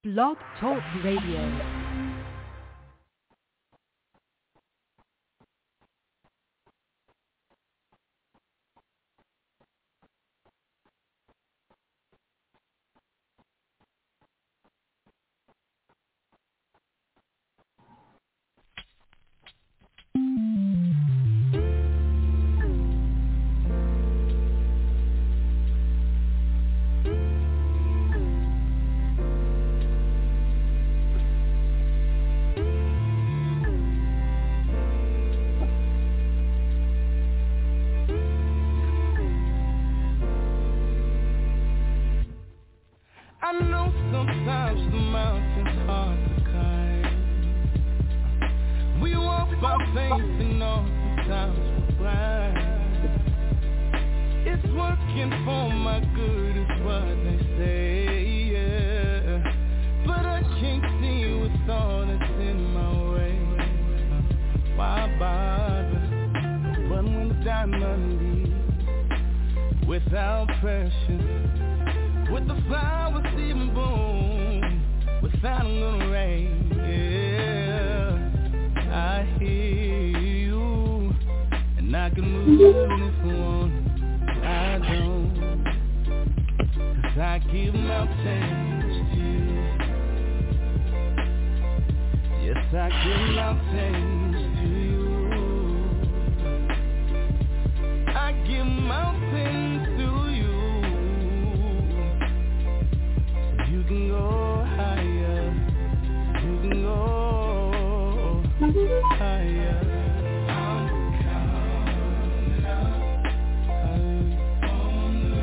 Blog Talk Radio. I know sometimes the mountain's hard to climb. We walk by faith and all sometimes we're blind. It's working for my good is what they say, yeah. But I can't see what's all that's in my way. Why bother? But when the diamond leaves without pressure, with the flowers even bloom, without a little rain, yeah. I hear you, and I can move if I want. I don't, 'cause I give mountains to you. Yes, I give mountains to you. I give mountains to you. You can go higher, you can go higher. I'm coming up, on the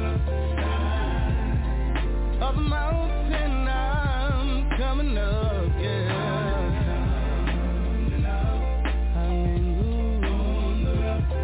side of the mountain. I'm coming up, yeah. Coming up, hallelujah, on the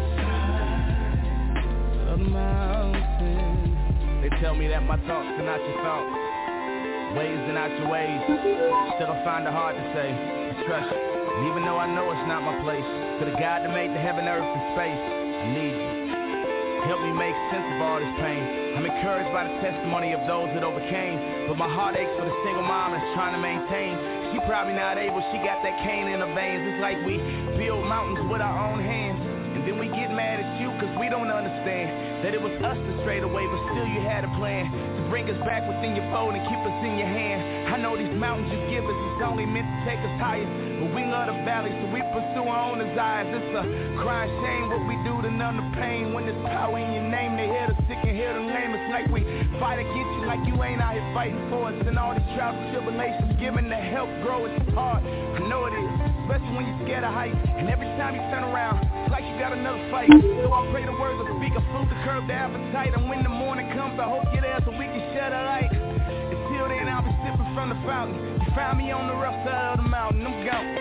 side of the mountain. They tell me that my thoughts are not your thoughts, ways are not your ways. Still I find it hard to say, it's trust you. And even though I know it's not my place, to the God that made the heaven, earth, and space, I need you. Help me make sense of all this pain. I'm encouraged by the testimony of those that overcame, but my heart aches for the single mom that's trying to maintain. She probably not able, she got that cane in her veins. It's like we build mountains with our own hands, and then we get mad at you cause we don't understand that it was us that strayed away, but still you had a plan to bring us back within your fold and keep us in your hand. I know these mountains you give us is only meant to take us higher, but we love the valley, so we pursue our own desires. It's a crying shame what we do to numb the pain. When there's power in your name, they hear the sick and hear the lame. It's like we fight against you like you ain't out here fighting for us. And all these trials and tribulations, giving the help grow, it's hard. I know it is, especially when you're scared of heights. And every time you turn around, it's like you got another fight. So I pray the words will speak a fruit to curb the appetite. And when the morning comes, I hope you're there so we can share the light. Until then, I'll be sipping from the fountain. You find me on the rough side of the mountain, I'm gone.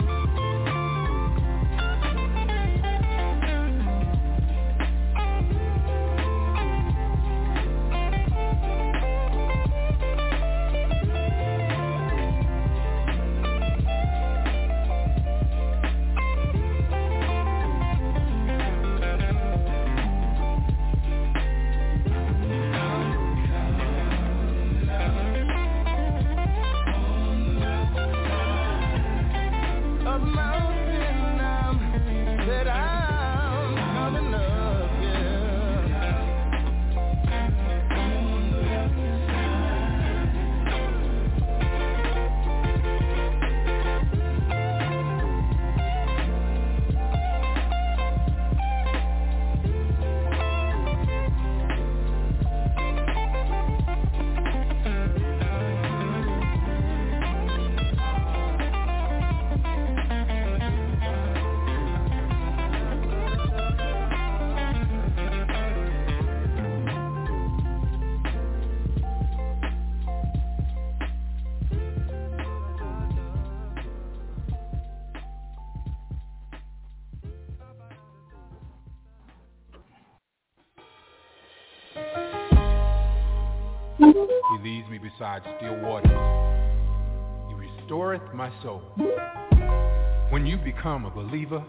He leads me beside still waters. He restoreth my soul. When you become a believer,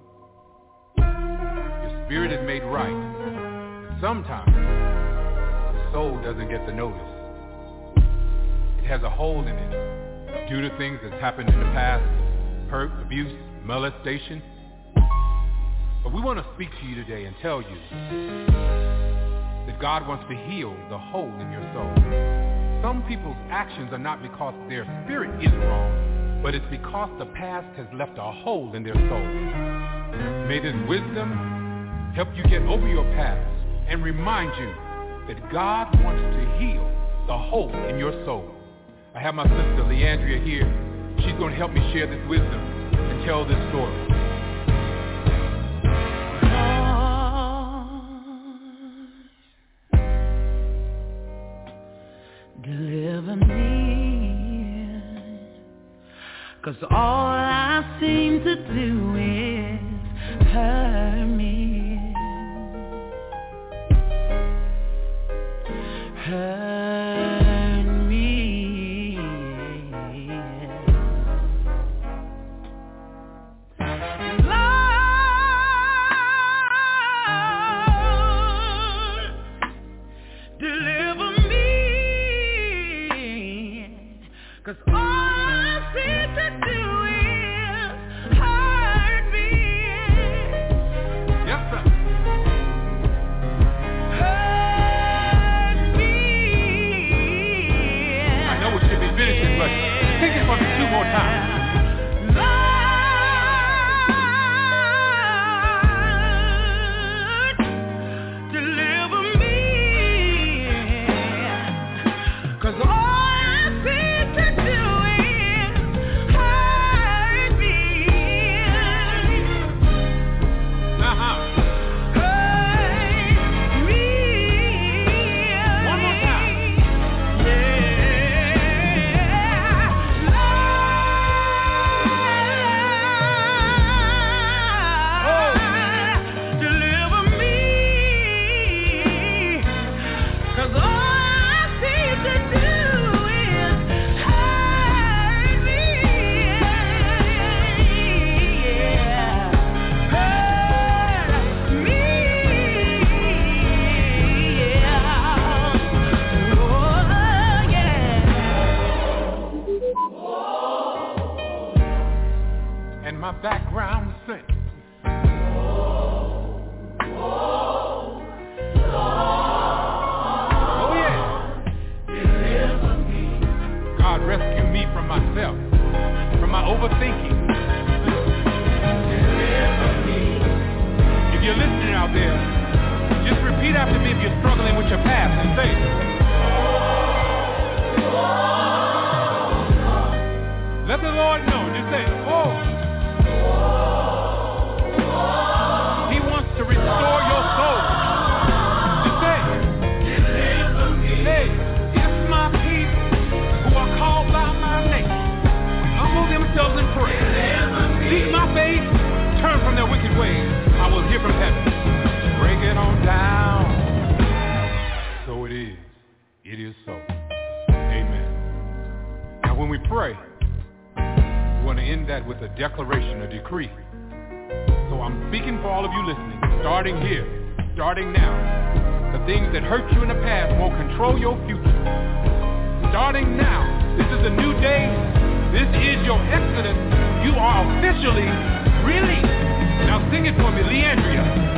your spirit is made right. But sometimes the soul doesn't get the notice. has a hole in it due to things that's happened in the past, hurt, abuse, molestation. But we want to speak to you today and tell you that God wants to heal the hole in your soul. Some people's actions are not because their spirit is wrong, but it's because the past has left a hole in their soul. May this wisdom help you get over your past and remind you that God wants to heal the hole in your soul. I have my sister Leandria here. She's going to help me share this wisdom and tell this story. Deliver me, 'cause all I seem to do is hurt me, hurt me. Lord, deliver me. 'Cause all I seem to do is hurt me. Yes, sir. Hurt me. I know it should be finishing, but take it from me 2 more times. Lord, deliver me. 'Cause all my background sing. Oh yeah. Deliver me. God rescue me from myself, from my overthinking. Deliver me. If you're listening out there, just repeat after me if you're struggling with your past and say, let the Lord know. Just say, oh. He wants to restore your soul. Just say, deliver me. Hey, if my people who are called by my name humble themselves and pray, seek my face, turn from their wicked ways, I will hear from heaven. Break it on down. So it is. It is so. Amen. Now when we pray, we want to end that with a declaration, a decree. So I'm speaking for all of you listening, starting here, starting now. The things that hurt you in the past won't control your future. Starting now, this is a new day. This is your exodus. You are officially released. Now sing it for me, Leandria.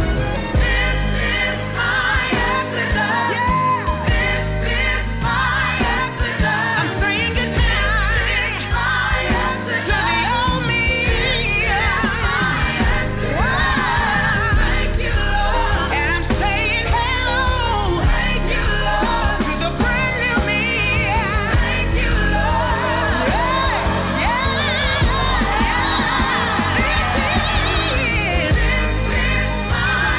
My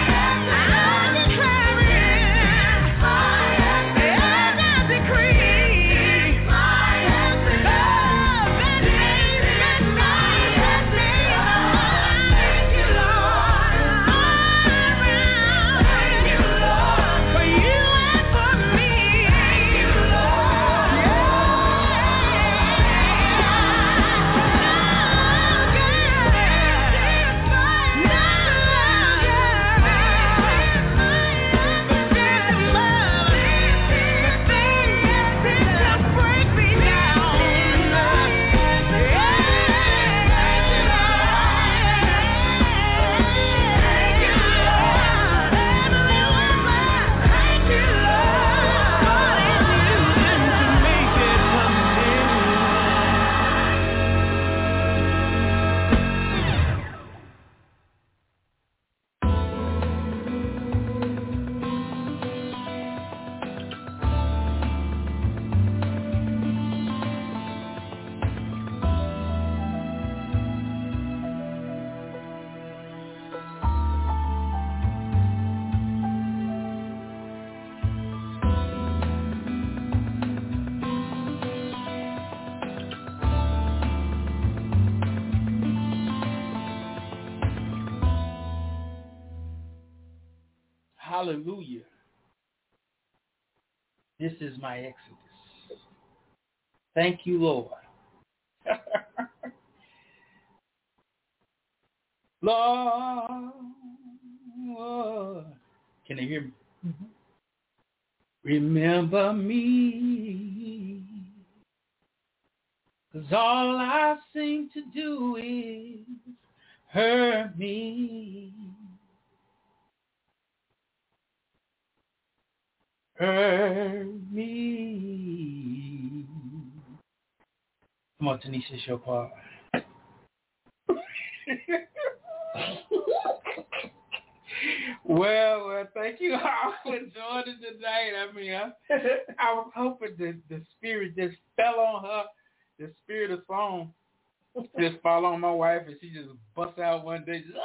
Hallelujah. This is my exodus. Thank you, Lord. Lord, can they hear me? Mm-hmm. Remember me, 'cause all I seem to do is hurt me. Hurt me. Come on, Tanisha, it's your part. Well, thank you all for joining tonight. I mean, I was hoping the spirit just fell on her, the spirit of song just fall on my wife, and she just bust out one day. Just,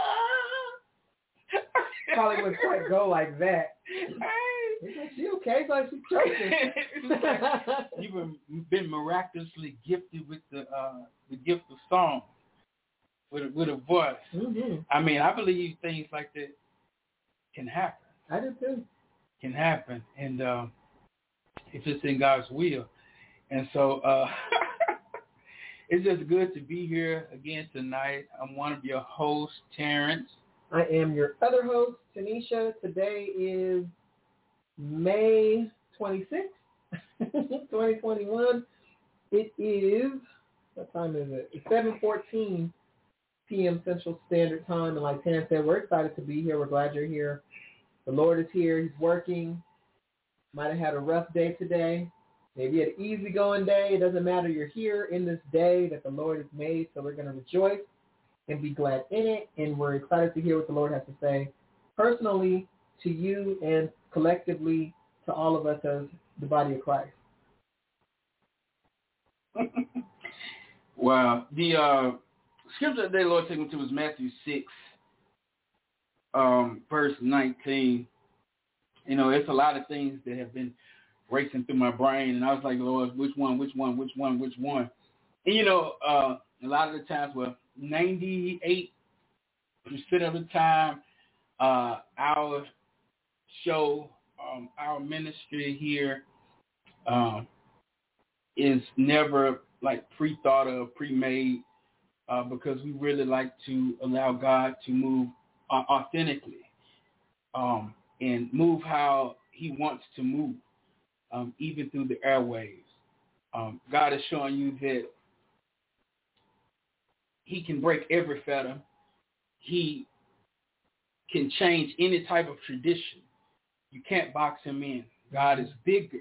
Probably wouldn't quite go like that. Is she okay? It's like she's choking. You've been miraculously gifted with the gift of song, with a voice. Mm-hmm. I mean, I believe things like that can happen. I do too. Can happen, and if it's in God's will. And so it's just good to be here again tonight. I'm one of your hosts, Terrence. I am your other host, Tanisha. Today is May 26th, 2021. It is, what time is it? It's 7:14 p.m. Central Standard Time. And like Terrence said, we're excited to be here. We're glad you're here. The Lord is here. He's working. Might have had a rough day today. Maybe an easygoing day. It doesn't matter. You're here in this day that the Lord has made. So we're going to rejoice and be glad in it. And we're excited to hear what the Lord has to say personally to you and collectively to all of us as the body of Christ. Wow. The scripture that the Lord took me to was Matthew 6, verse 19. You know, it's a lot of things that have been racing through my brain, and I was like, Lord, which one? And, you know, a lot of the times, 98% of the time, our show, our ministry here is never like pre-thought or pre-made because we really like to allow God to move authentically and move how he wants to move, even through the airwaves. God is showing you that he can break every fetter. He can change any type of tradition. You can't box him in. God is bigger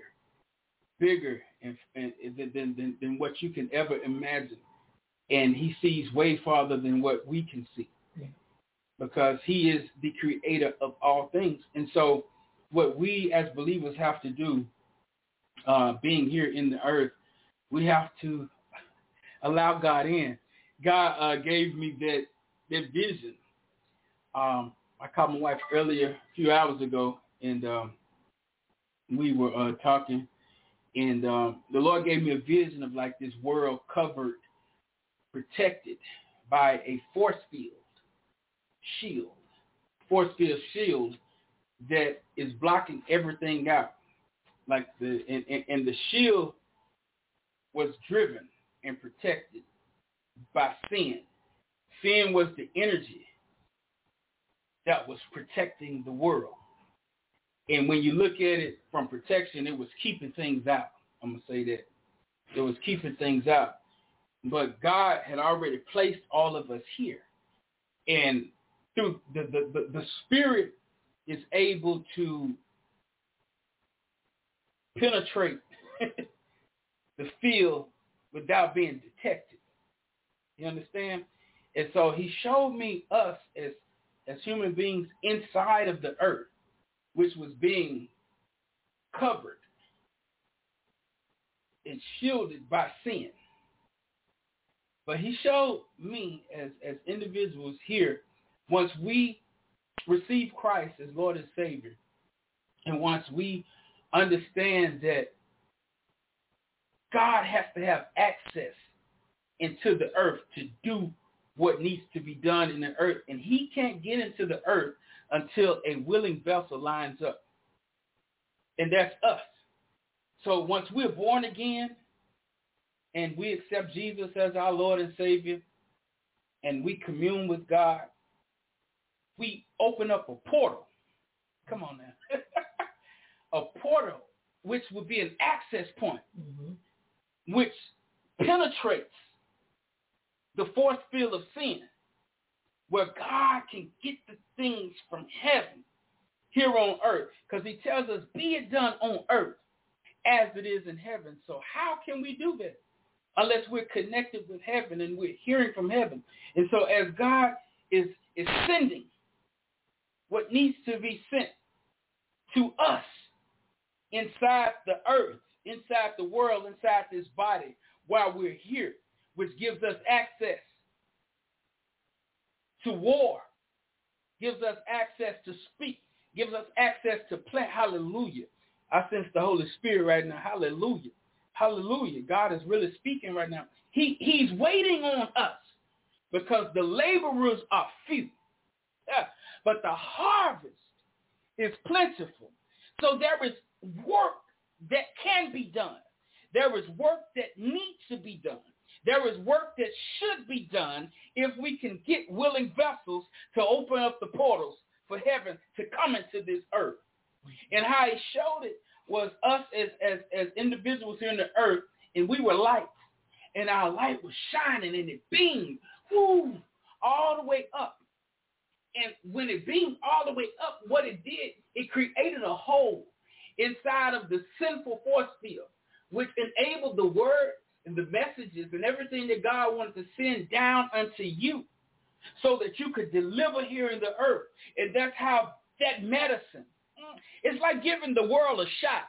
than what you can ever imagine. And he sees way farther than what we can see because he is the creator of all things. And so what we as believers have to do, being here in the earth, we have to allow God in. God gave me that vision. I called my wife earlier, a few hours ago, and we were talking, and the Lord gave me a vision of like this world covered, protected by a force field shield that is blocking everything out. Like and the shield was driven and protected by sin. Sin was the energy that was protecting the world. And when you look at it from protection, it was keeping things out. I'm going to say that. It was keeping things out. But God had already placed all of us here. And through the Spirit is able to penetrate the field without being detected. You understand? And so he showed me us as human beings inside of the earth, which was being covered and shielded by sin. But he showed me as individuals here, once we receive Christ as Lord and Savior, and once we understand that God has to have access into the earth to do what needs to be done in the earth. And he can't get into the earth until a willing vessel lines up. And that's us. So once we're born again and we accept Jesus as our Lord and Savior and we commune with God, we open up a portal. Come on now. A portal, which would be an access point, which penetrates the force field of sin, where God can get the things from heaven here on earth. Because he tells us, be it done on earth as it is in heaven. So how can we do that? Unless we're connected with heaven and we're hearing from heaven. And so as God is sending what needs to be sent to us inside the earth, inside the world, inside this body while we're here, which gives us access to war, gives us access to speak, gives us access to plant. Hallelujah. I sense the Holy Spirit right now. Hallelujah. Hallelujah. God is really speaking right now. He's waiting on us because the laborers are few. But the harvest is plentiful. So there is work that can be done. There is work that needs to be done. There is work that should be done if we can get willing vessels to open up the portals for heaven to come into this earth. And how he showed it was us as individuals here on the earth, and we were lights, and our light was shining, and it beamed all the way up. And when it beamed all the way up, what it did, it created a hole inside of the sinful force field, which enabled the word and the messages and everything that God wanted to send down unto you so that you could deliver here in the earth. And that's how that medicine, it's like giving the world a shot.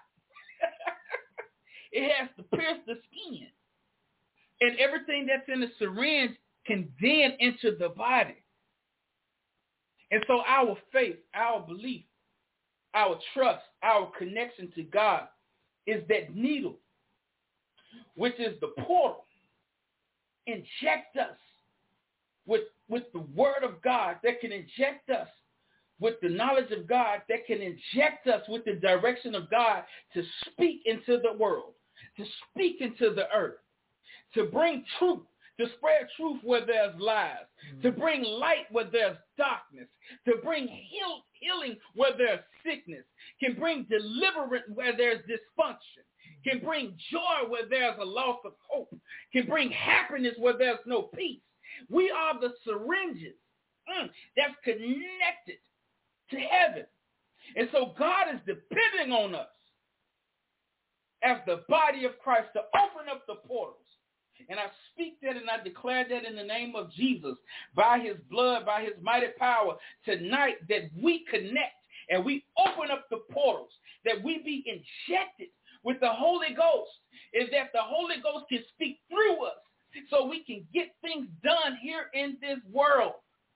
It has to pierce the skin. And everything that's in the syringe can then enter the body. And so our faith, our belief, our trust, our connection to God is that needle, which is the portal. Inject us with the word of God that can inject us with the knowledge of God, that can inject us with the direction of God to speak into the world, to speak into the earth, to bring truth, to spread truth where there's lies, to bring light where there's darkness, to bring healing where there's sickness, can bring deliverance where there's dysfunction, can bring joy where there's a loss of hope, can bring happiness where there's no peace. We are the syringes that's connected to heaven. And so God is depending on us as the body of Christ to open up the portals. And I speak that and I declare that in the name of Jesus, by his blood, by his mighty power, tonight, that we connect and we open up the portals, that we be injected with the Holy Ghost, is that the Holy Ghost can speak through us so we can get things done here in this world.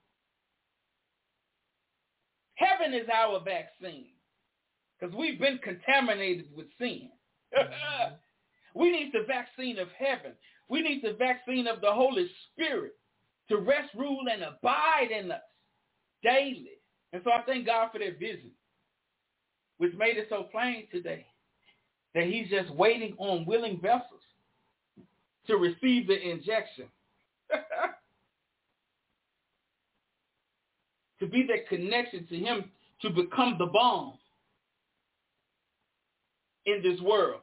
Heaven is our vaccine because we've been contaminated with sin. We need the vaccine of heaven. We need the vaccine of the Holy Spirit to rest, rule, and abide in us daily. And so I thank God for that vision, which made it so plain today that he's just waiting on willing vessels to receive the injection. To be that connection to him, to become the balm in this world.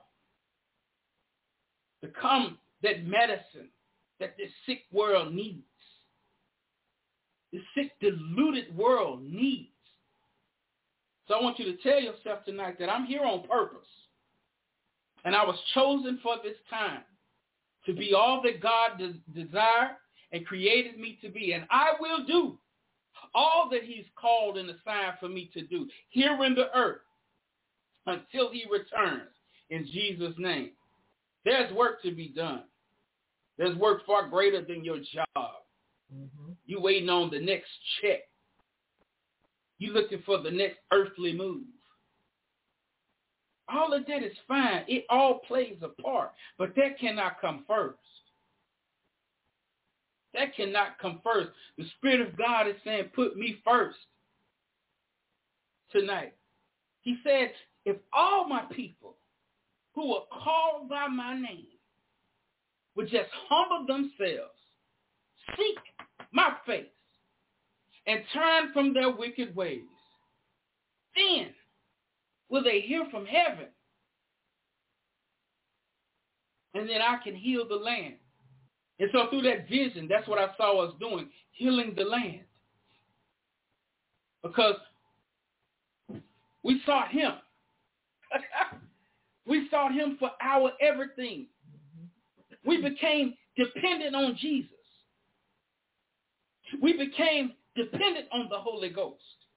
Become that medicine that this sick world needs. The sick, deluded world needs. So I want you to tell yourself tonight that I'm here on purpose. And I was chosen for this time to be all that God desired and created me to be. And I will do all that he's called and assigned for me to do here in the earth until he returns in Jesus' name. There's work to be done. There's work far greater than your job. You waiting on the next check. You looking for the next earthly move. All of that is fine. It all plays a part, but that cannot come first. That cannot come first. The Spirit of God is saying, put me first tonight. He said, if all my people who are called by my name would just humble themselves, seek my face, and turn from their wicked ways, then will they hear from heaven, and then I can heal the land. And so through that vision, that's what I saw us doing, healing the land. Because we sought him. We sought him for our everything. We became dependent on Jesus. We became dependent on the Holy Ghost.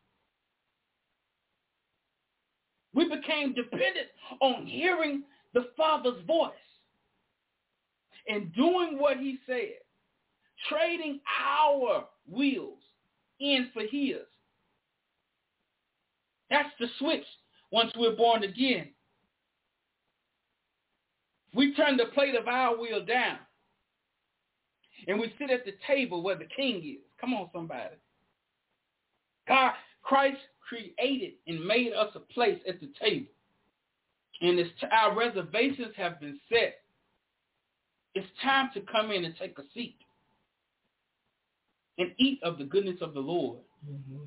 We became dependent on hearing the Father's voice and doing what he said, trading our wills in for his. That's the switch once we're born again. We turn the plate of our will down, and we sit at the table where the king is. Come on, somebody. Christ created and made us a place at the table, and our reservations have been set. It's time to come in and take a seat and eat of the goodness of the Lord. Mm-hmm.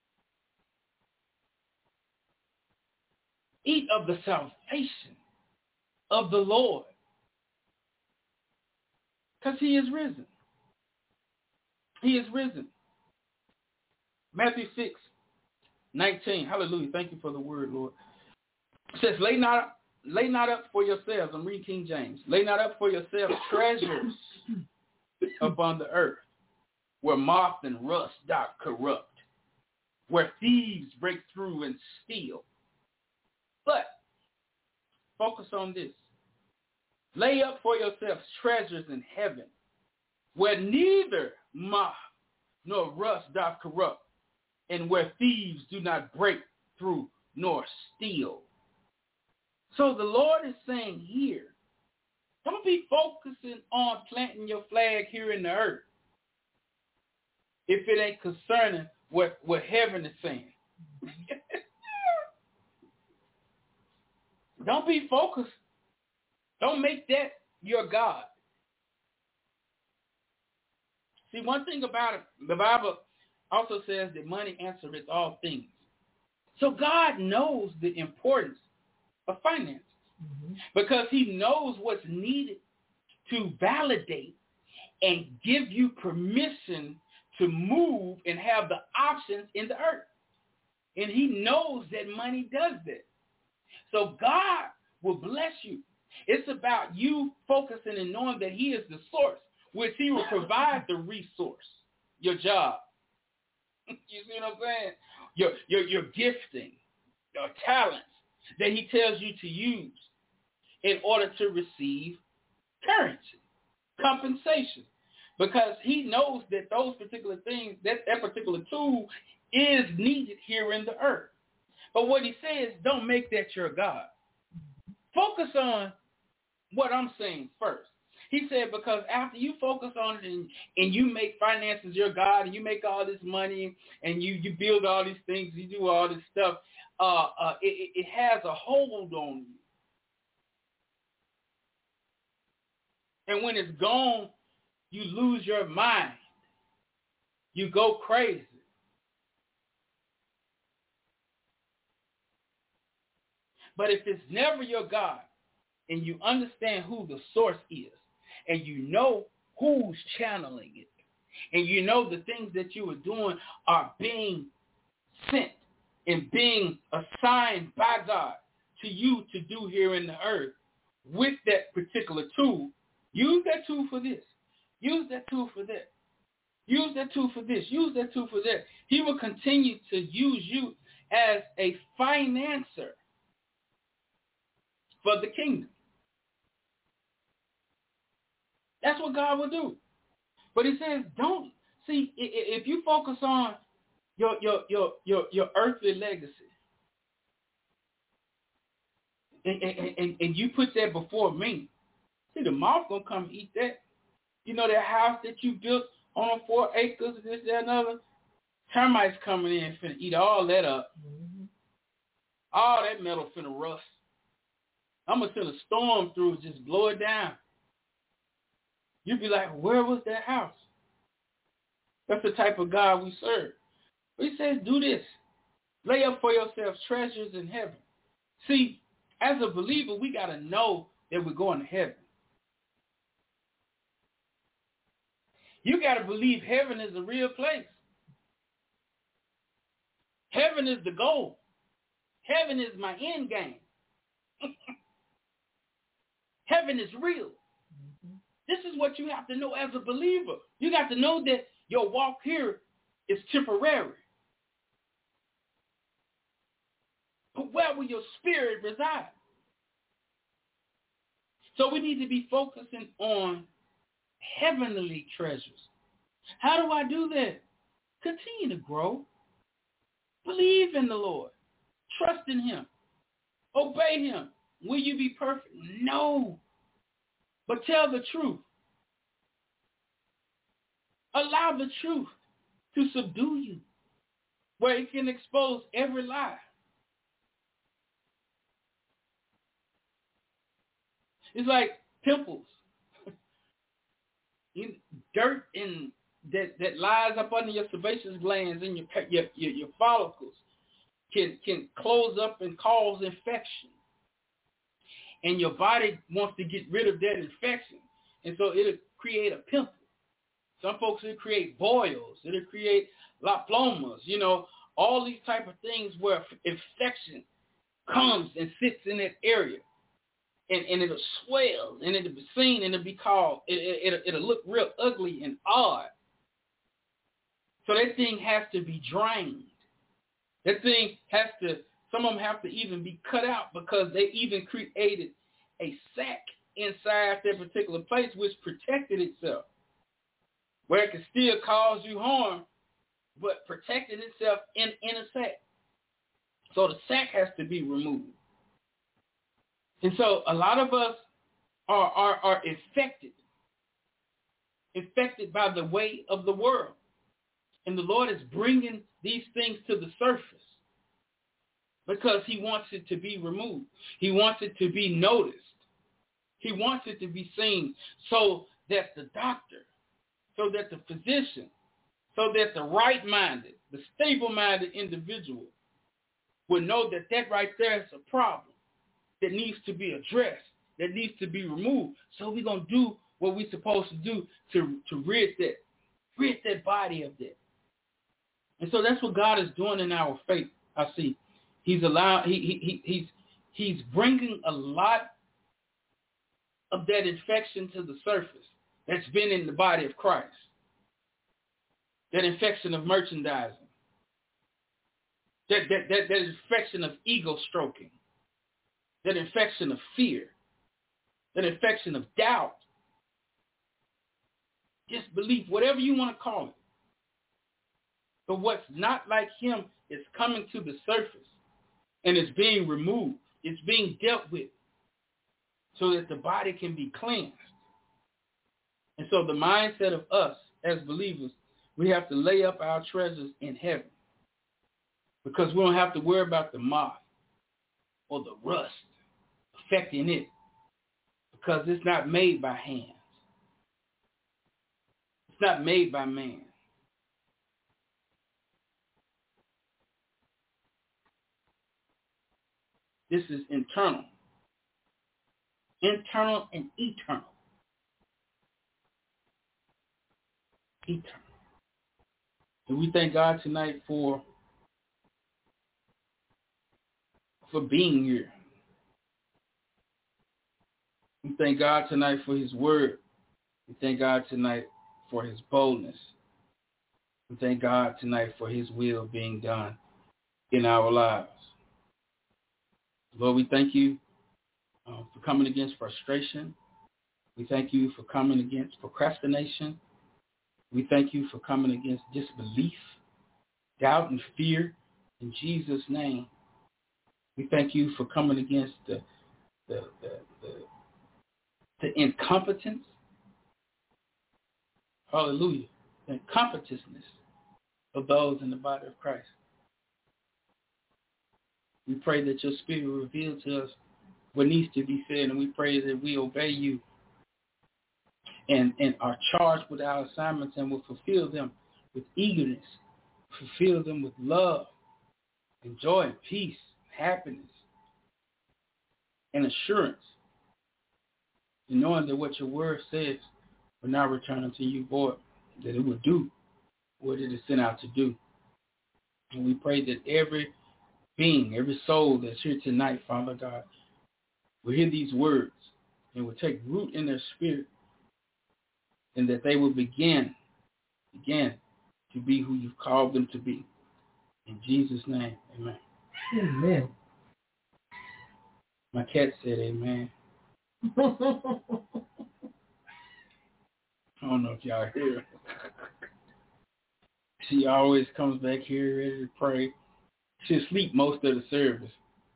Eat of the salvation of the Lord, because he is risen. He is risen. Matthew 6:19. Hallelujah. Thank you for the word, Lord. It says, lay not up for yourselves. I'm reading King James. Lay not up for yourselves treasures upon the earth, where moth and rust doth corrupt, where thieves break through and steal. But focus on this. Lay up for yourselves treasures in heaven, where neither moth nor rust doth corrupt, and where thieves do not break through nor steal. So the Lord is saying here, don't be focusing on planting your flag here in the earth if it ain't concerning what heaven is saying. Don't be focused. Don't make that your God. See, one thing about it, the Bible also says that money answereth all things. So God knows the importance of finances, because he knows what's needed to validate and give you permission to move and have the options in the earth. And he knows that money does that. So God will bless you. It's about you focusing and knowing that he is the source, which he will provide the resource, your job. You see what I'm saying? Your gifting, your talents that he tells you to use in order to receive currency, compensation. Because he knows that those particular things, that particular tool is needed here in the earth. But what he says, don't make that your God. Focus on what I'm saying first. He said, because after you focus on it and you make finances your God, and you make all this money and you build all these things, you do all this stuff, it has a hold on you. And when it's gone, you lose your mind. You go crazy. But if it's never your God, and you understand who the source is, and you know who's channeling it, and you know the things that you are doing are being sent and being assigned by God to you to do here in the earth with that particular tool, use that tool for this. Use that tool for that. Use that tool for this. Use that tool for that. He will continue to use you as a financer for the kingdom. That's what God will do. But he says, don't see, if you focus on your earthly legacy, and you put that before me, see, the moth gonna come eat that. You know, that house that you built on 4 acres, this, that, and other. Termites coming in finna eat all that up. Mm-hmm. All that metal finna rust. I'm going to send a storm through, just blow it down. You'd be like, where was that house? That's the type of God we serve. He says, do this. Lay up for yourselves treasures in heaven. See, as a believer, we got to know that we're going to heaven. You got to believe heaven is a real place. Heaven is the goal. Heaven is my end game. Heaven is real. Mm-hmm. This is what you have to know as a believer. You got to know that your walk here is temporary. But where will your spirit reside? So we need to be focusing on heavenly treasures. How do I do that? Continue to grow. Believe in the Lord. Trust in him. Obey him. Will you be perfect? No. But tell the truth. Allow the truth to subdue you, where it can expose every lie. It's like pimples. Dirt in that lies up under your sebaceous glands and your follicles can close up and cause infection. And your body wants to get rid of that infection. And so it'll create a pimple. Some folks, it'll create boils. It'll create liplomas, all these type of things where infection comes and sits in that area. And it'll swell, and it'll be seen, and it'll be called, it'll look real ugly and odd. So that thing has to be drained. That thing has to, some of them have to even be cut out because they even created a sac inside that particular place which protected itself, where it can still cause you harm, but protected itself in a sac. So the sac has to be removed. And so a lot of us are infected by the way of the world. And the Lord is bringing these things to the surface because he wants it to be removed. He wants it to be noticed. He wants it to be seen so that the doctor, so that the physician, so that the right-minded, the stable-minded individual will know that that right there is a problem that needs to be addressed, that needs to be removed. So we're going to do what we're supposed to do to rid that body of that. And so that's what God is doing in our faith. I see. He's bringing a lot of that infection to the surface that's been in the body of Christ. That infection of merchandising. That infection of ego stroking. That infection of fear, that infection of doubt, disbelief, whatever you want to call it. But what's not like him is coming to the surface and it's being removed. It's being dealt with so that the body can be cleansed. And so the mindset of us as believers, we have to lay up our treasures in heaven because we don't have to worry about the moth or the rust affecting it because it's not made by hands. It's not made by man. This is internal. Internal and eternal. Eternal. And we thank God tonight for being here. We thank God tonight for his word. We thank God tonight for his boldness. We thank God tonight for his will being done in our lives. Lord, we thank you for coming against frustration. We thank you for coming against procrastination. We thank you for coming against disbelief, doubt, and fear in Jesus' name. We thank you for coming against the incompetence. Hallelujah. and covetousness of those in the body of Christ. We pray that your spirit will reveal to us what needs to be said, and we pray that we obey you and are charged with our assignments and will fulfill them with eagerness, fulfill them with love and joy and peace, happiness and assurance, and knowing that what your word says will not return unto you void, that it will do what it is sent out to do. And we pray that every being, every soul that's here tonight, Father God, will hear these words and will take root in their spirit, and that they will begin to be who you've called them to be. In Jesus' name, amen. Amen. My cat said amen. I don't know if y'all hear. She always comes back here ready to pray. She'll sleep most of the service.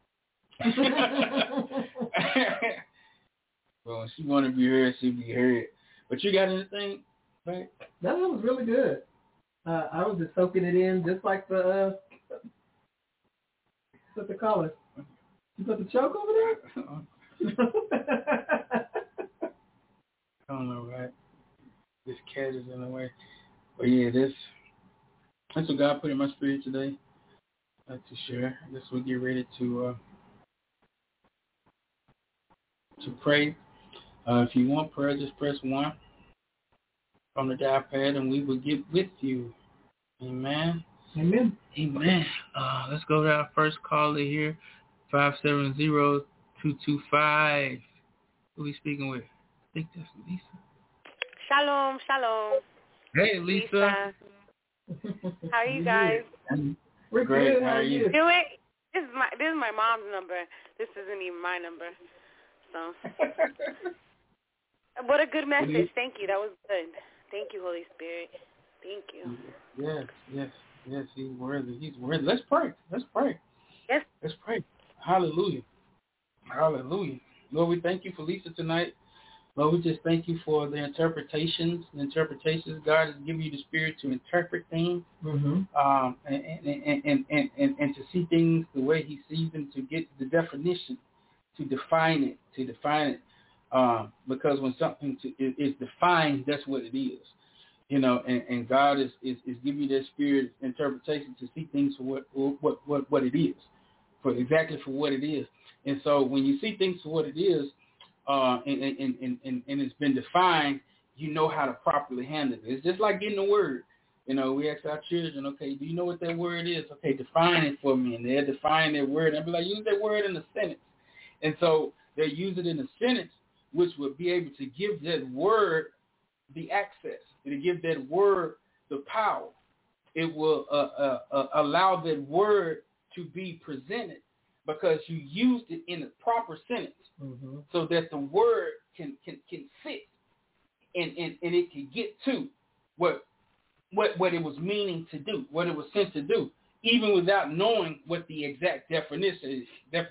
Well, when she want to be heard, she'll be heard. But you got anything, right? That was really good. I was just soaking it in, just like the what they call it. You put the choke over there? I don't know, right? This cat is in the way. But yeah, that's what God put in my spirit today. I'd like to share. I guess we'll get ready to pray. If you want prayer, just press 1 on the dial pad, and we will get with you. Amen. Amen. Amen. Let's go to our first caller here, 570-225. Who we speaking with? I think that's Lisa. Shalom, shalom. Hey, Lisa. How are you guys? We're great. Good. How are you? This is my mom's number. This isn't even my number. So, what a good message. Thank you. That was good. Thank you, Holy Spirit. Thank you. Yes. He's worthy. Let's pray. Yes. Let's pray. Hallelujah. Lord, we thank you for Lisa tonight. Lord, we just thank you for the interpretations. God has given you the spirit to interpret things, and to see things the way He sees them, to get the definition, to define it. Because when something is defined, that's what it is, And God is giving you that spirit interpretation to see things for what it is, for what it is. And so when you see things for what it is, and it's been defined, you know how to properly handle it. It's just like getting a word. We ask our children, okay, do you know what that word is? Okay, define it for me. And they'll define that word. And I'll be like, use that word in a sentence. And so they use it in a sentence, which will be able to give that word the access. It'll give that word the power. It will allow that word to be presented because you used it in a proper sentence, so that the word can sit and it can get to what it was meaning to do, what it was sent to do, even without knowing what the exact definition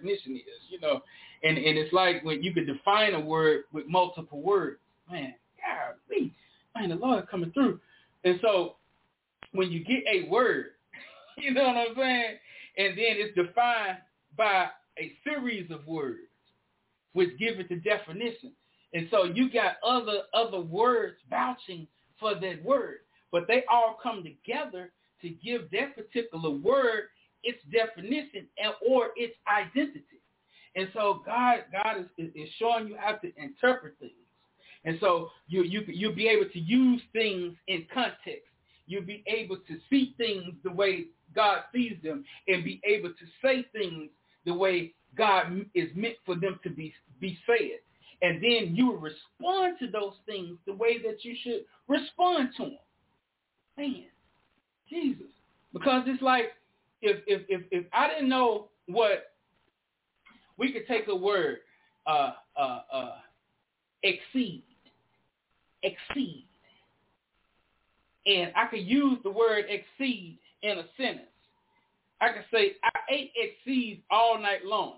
is, And it's like when you could define a word with multiple words. Man, golly, the Lord coming through. And so when you get a word, you know what I'm saying? And then it's defined by a series of words, which give it the definition. And so you got other words vouching for that word, but they all come together to give that particular word its definition or its identity. And so God is showing you how to interpret things. And so you'll be able to use things in context. You'll be able to see things the way God sees them and be able to say things the way God is meant for them to be said. And then you will respond to those things the way that you should respond to them. Man, Jesus. Because it's like if I didn't know what, we could take a word, exceed. And I could use the word exceed in a sentence. I could say, I ate exceed all night long.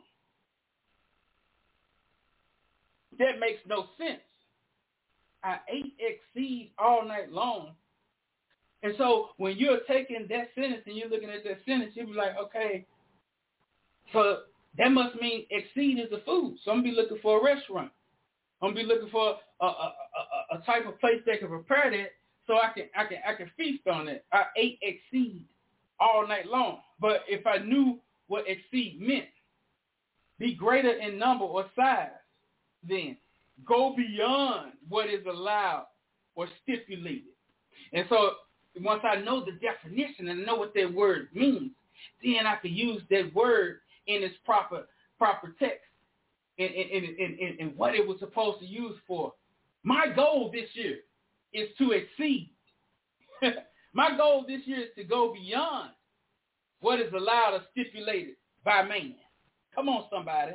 That makes no sense. I ate exceed all night long And so when you're taking that sentence and you're looking at that sentence, you'll be like, okay, so that must mean exceed is a food. So I'm going to be looking for a restaurant. I'm going to be looking for a type of place that can prepare that so I can feast on it. I ate exceed all night long. But if I knew what exceed meant, be greater in number or size, then go beyond what is allowed or stipulated. And so once I know the definition and know what that word means, then I can use that word in its proper text and what it was supposed to use for. My goal this year is to exceed. My goal this year is to go beyond what is allowed or stipulated by man. Come on, somebody.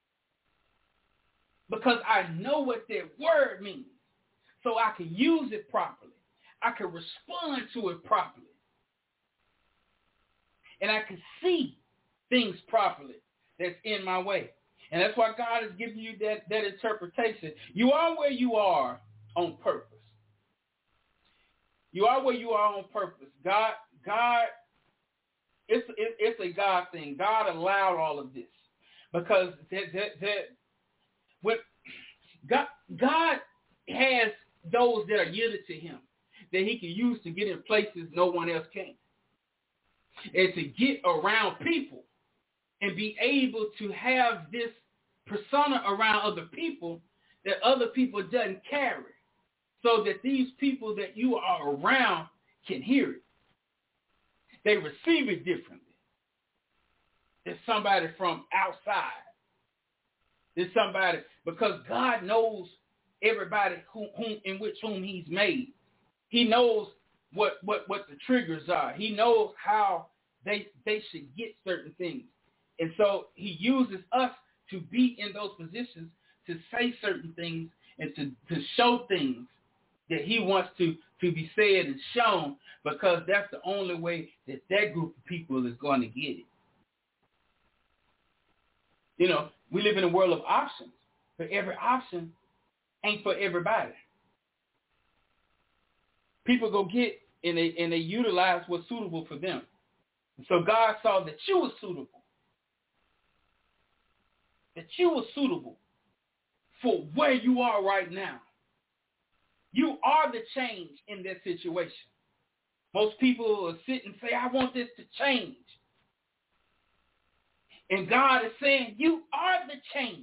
Because I know what that word means, so I can use it properly. I can respond to it properly. And I can see things properly that's in my way. And that's why God is giving you that interpretation. You are where you are on purpose. You are where you are on purpose. God, it's a God thing. God allowed all of this because God has those that are yielded to him that he can use to get in places no one else can, and to get around people and be able to have this persona around other people that other people doesn't carry, so that these people that you are around can hear it. They receive it differently than somebody from outside. Than somebody, because God knows everybody whom he's made. He knows what the triggers are. He knows how they should get certain things. And so he uses us to be in those positions to say certain things and to show things that he wants to be said and shown, because that's the only way that group of people is going to get it. You know, we live in a world of options, but every option ain't for everybody. People go get and they utilize what's suitable for them. And so God saw that you were suitable. That you were suitable for where you are right now. You are the change in that situation. Most people will sit and say, I want this to change. And God is saying, you are the change.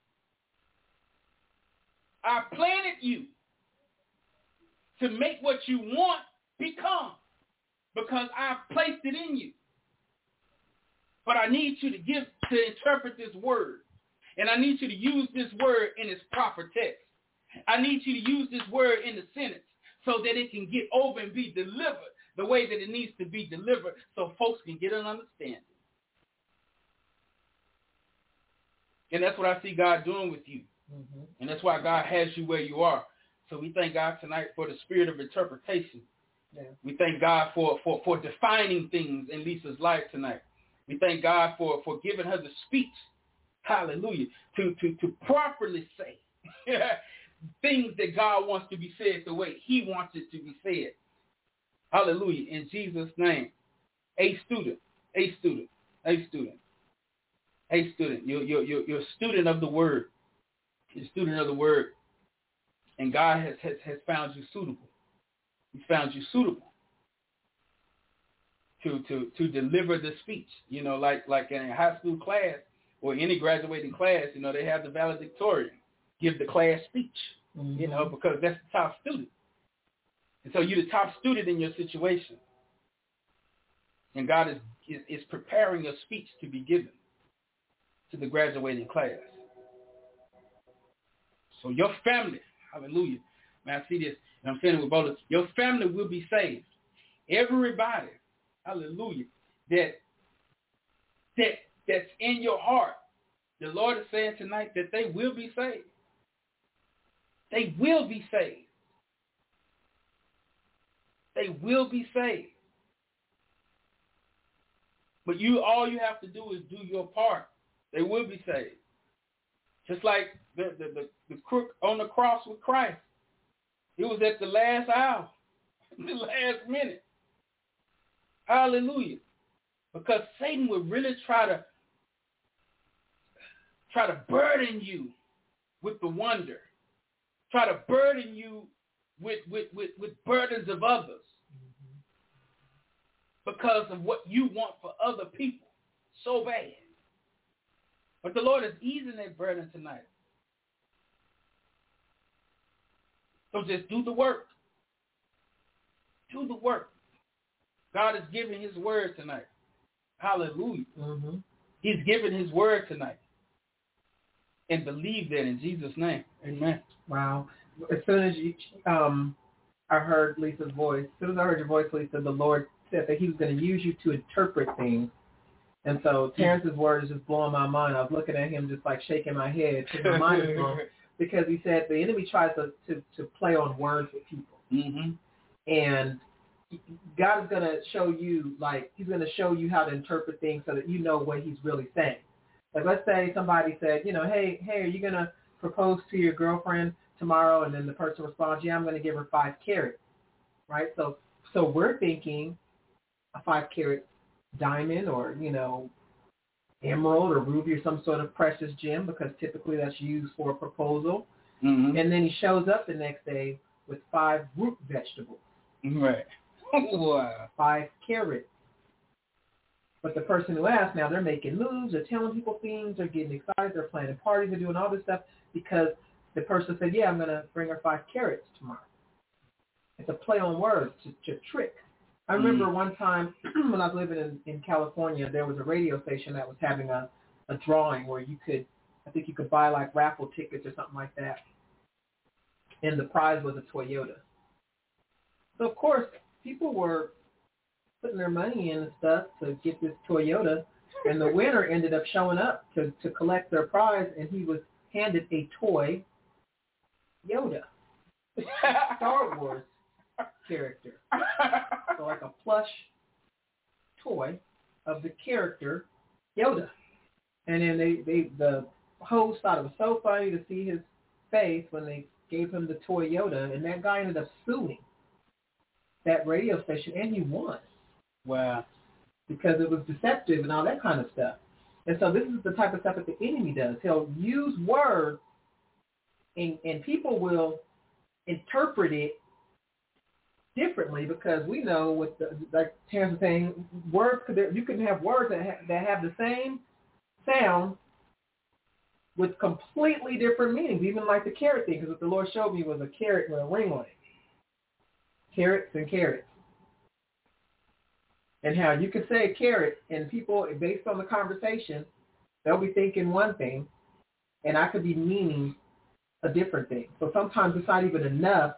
I planted you to make what you want become, because I placed it in you. But I need you to interpret this word. And I need you to use this word in its proper text. I need you to use this word in the sentence so that it can get over and be delivered the way that it needs to be delivered, so folks can get an understanding. And that's what I see God doing with you. Mm-hmm. And that's why God has you where you are. So we thank God tonight for the spirit of interpretation. Yeah. We thank God for defining things in Lisa's life tonight. We thank God for giving her the speech, hallelujah, to properly say things that God wants to be said the way he wants it to be said. Hallelujah. In Jesus' name. A student. You're a student of the word. You're a student of the word. And God has found you suitable. He's found you suitable to deliver the speech. You know, like in a high school class or any graduating class, you know, they have the valedictorian give the class speech, mm-hmm. you know, because that's the top student. And so you're the top student in your situation. And God is preparing your speech to be given to the graduating class. So your family, hallelujah. Man, I see this, and I'm saying it with both. Your family will be saved. Everybody, hallelujah, that's in your heart. The Lord is saying tonight that they will be saved. They will be saved. They will be saved. But all you have to do is do your part. They will be saved. Just like the crook on the cross with Christ. It was at the last hour. in the last minute. Hallelujah. Because Satan would really try to burden you with the wonder. Try to burden you with burdens of others. Because of what you want for other people so bad. But the Lord is easing that burden tonight. So just do the work. Do the work. God is giving his word tonight. Hallelujah. Mm-hmm. He's giving his word tonight. And believe that in Jesus' name. Amen. Wow. As soon as I heard Lisa's voice, as soon as I heard your voice, Lisa, the Lord said that he was going to use you to interpret things. And so Terrence's word is just blowing my mind. I was looking at him just like shaking my head. My mind is blown because he said the enemy tries to play on words with people. Mm-hmm. And God is going to show you, like, he's going to show you how to interpret things so that you know what he's really saying. Like, let's say somebody said, hey, are you going to propose to your girlfriend tomorrow? And then the person responds, yeah, I'm going to give her 5 carats, right? So we're thinking a 5-carat diamond or, emerald or ruby or some sort of precious gem because typically that's used for a proposal. Mm-hmm. And then he shows up the next day with 5 root vegetables. Right. Wow. 5 carats. But the person who asked, now they're making moves, they're telling people things, they're getting excited, they're planning parties, they're doing all this stuff because the person said, yeah, I'm going to bring her 5 carats tomorrow. It's a play on words, to trick. I remember one time when I was living in California, there was a radio station that was having a drawing where I think you could buy like raffle tickets or something like that. And the prize was a Toyota. So, of course, people were putting their money in and stuff to get this Toyota, and the winner ended up showing up to collect their prize, and he was handed a toy Yoda, Star Wars character. So like a plush toy of the character Yoda. And then the host thought it was so funny to see his face when they gave him the toy Yoda, and that guy ended up suing that radio station, and he won. Wow. Because it was deceptive and all that kind of stuff. And so this is the type of stuff that the enemy does. He'll use words, and people will interpret it differently because we know with like Terrence was saying, words you can have words that have the same sound with completely different meanings, even like the carrot thing, because what the Lord showed me was a carrot with a ring on it. Carrots and carrots. And how you can say carrot, and people, based on the conversation, they'll be thinking one thing, and I could be meaning a different thing. So sometimes it's not even enough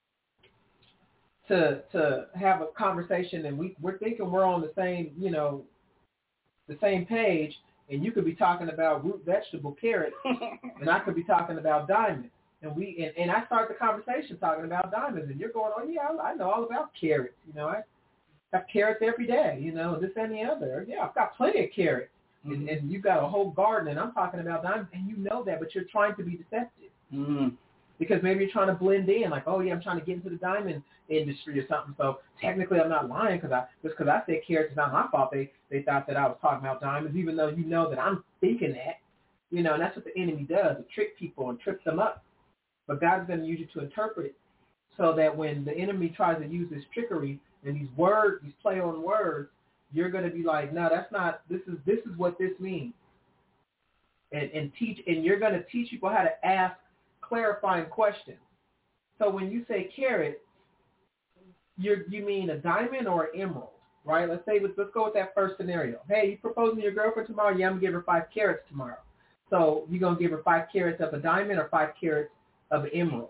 to have a conversation, and we're thinking we're on the same, the same page, and you could be talking about root vegetable carrots, and I could be talking about diamonds. And I start the conversation talking about diamonds, and you're going, oh, yeah, I know all about carrots. I have carrots every day, this and the other. Yeah, I've got plenty of carrots. Mm-hmm. And you've got a whole garden, and I'm talking about diamonds, and you know that, but you're trying to be deceptive. Mm-hmm. Because maybe you're trying to blend in, like, oh, yeah, I'm trying to get into the diamond industry or something. So technically I'm not lying because I said carrots is not my fault. They thought that I was talking about diamonds, even though you know that I'm thinking that. And that's what the enemy does. It tricks people and trips them up. But God's going to use you to interpret it so that when the enemy tries to use this trickery and these play on words, you're going to be like, no, that's not, this is what this means. And you're going to teach people how to ask clarifying questions. So when you say carrot, you mean a diamond or an emerald, right? Let's go with that first scenario. Hey, you proposing to your girlfriend tomorrow? Yeah, I'm going to give her 5 carats tomorrow. So you're going to give her 5 carats of a diamond or 5 carats of an emerald?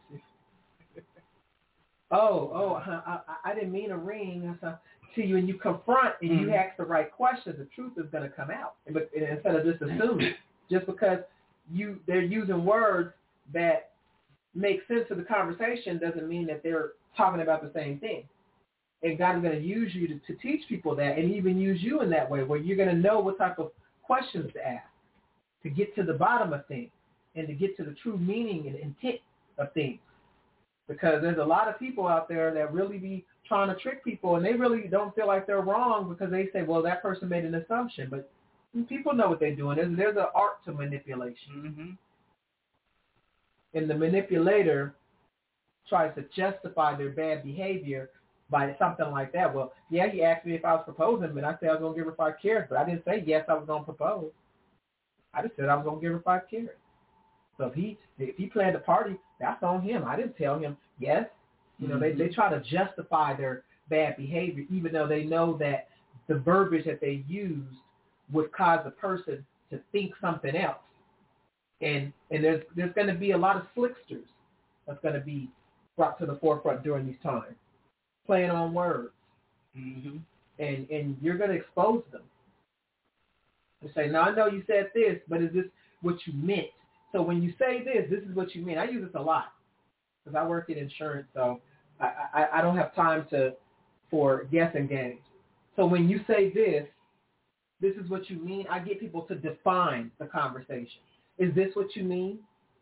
I didn't mean a ring. To you, and you confront and you ask the right questions, the truth is going to come out. But instead of just assuming, just because they're using words that make sense to the conversation doesn't mean that they're talking about the same thing. And God is going to use you to teach people that, and even use you in that way, where you're going to know what type of questions to ask to get to the bottom of things and to get to the true meaning and intent of things. because there's a lot of people out there that really be trying to trick people, and they really don't feel like they're wrong because they say, well, that person made an assumption. But people know what they're doing. There's an art to manipulation. And the manipulator tries to justify their bad behavior by something like that. Well, yeah, he asked me if I was proposing, but I said I was going to give her 5 carats, but I didn't say yes, I was going to propose. I just said I was going to give her 5 carats. So if he planned a party, that's on him. I didn't tell him yes. You know, they try to justify their bad behavior, even though they know that the verbiage that they used would cause the person to think something else. And there's going to be a lot of slicksters that's going to be brought to the forefront during these times, playing on words. And you're going to expose them. You say, no, I know you said this, but is this what you meant? So when you say this is what you mean. I use this a lot because I work in insurance, so I don't have time for guessing games. So when you say this is what you mean, I get people to define the conversation. Is this what you mean?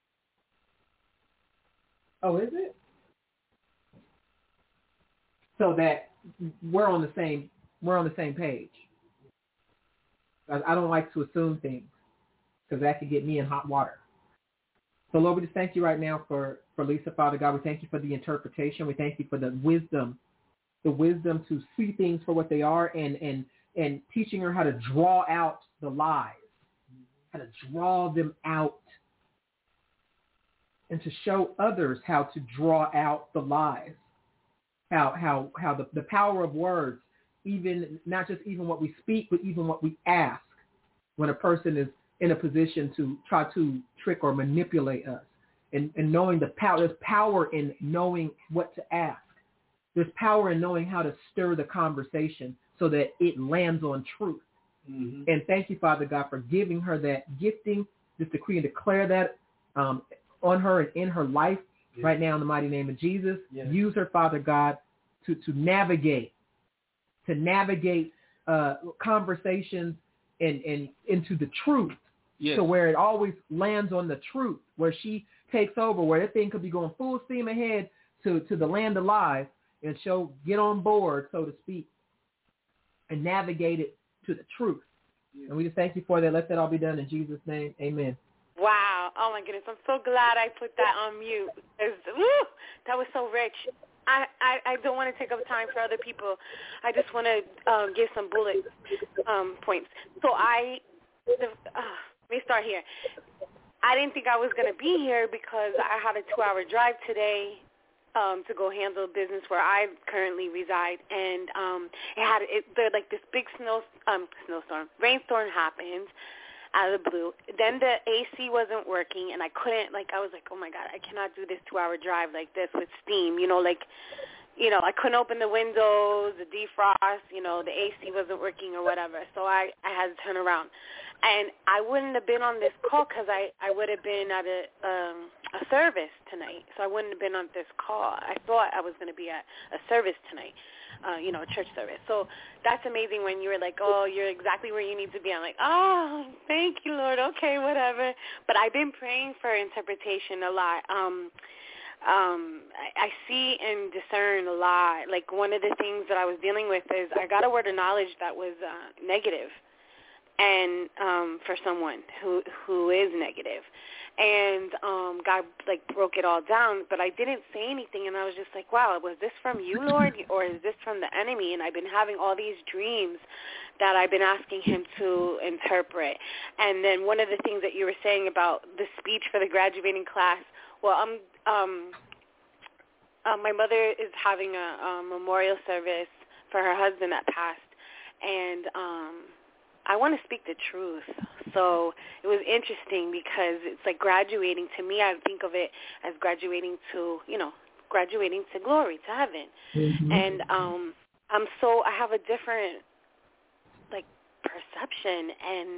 Oh, is it? So that we're on the same page. I don't like to assume things because that could get me in hot water. So Lord, we just thank you right now for Lisa, Father God. We thank you for the interpretation. We thank you for the wisdom to see things for what they are and teaching her how to draw out the lies, how to draw them out, and to show others how to draw out the lies, how the power of words, even not just even what we speak, but even what we ask when a person is in a position to try to trick or manipulate us. And knowing the power, there's power in knowing what to ask. There's power in knowing how to stir the conversation so that it lands on truth. And thank you, Father God, for giving her that gifting. Just decree and declare that on her and in her life right now in the mighty name of Jesus. Use her, Father God, to navigate conversations and into the truth. To where it always lands on the truth, where she takes over, where that thing could be going full steam ahead to the land of life, and she'll get on board, so to speak, and navigate it to the truth. And we just thank you for that. Let that all be done in Jesus' name. Amen. Wow. Oh, my goodness. I'm so glad I put that on mute. That was so rich. I don't want to take up time for other people. I just want to give some bullet points. So let me start here. I didn't think I was going to be here because I had a 2-hour drive today to go handle business where I currently reside, and this big rainstorm happened out of the blue. Then the AC wasn't working, and I was like, oh my God, I cannot do this 2-hour drive like this with steam. I couldn't open the windows, the defrost, the AC wasn't working or whatever. So I had to turn around. And I wouldn't have been on this call because I would have been at a service tonight. So I wouldn't have been on this call. I thought I was going to be at a service tonight, a church service. So that's amazing when you were like, oh, you're exactly where you need to be. I'm like, oh, thank you, Lord. Okay, whatever. But I've been praying for interpretation a lot. I see and discern a lot. Like one of the things that I was dealing with is I got a word of knowledge that was negative, and for someone who is negative. And God broke it all down, but I didn't say anything, and I was just like, wow, was this from you, Lord, or is this from the enemy? And I've been having all these dreams that I've been asking him to interpret. And then one of the things that you were saying about the speech for the graduating class, well, my mother is having a memorial service for her husband that passed, and I want to speak the truth. So it was interesting because it's like graduating. To me, I think of it as graduating to glory, to heaven. And I have a different perception and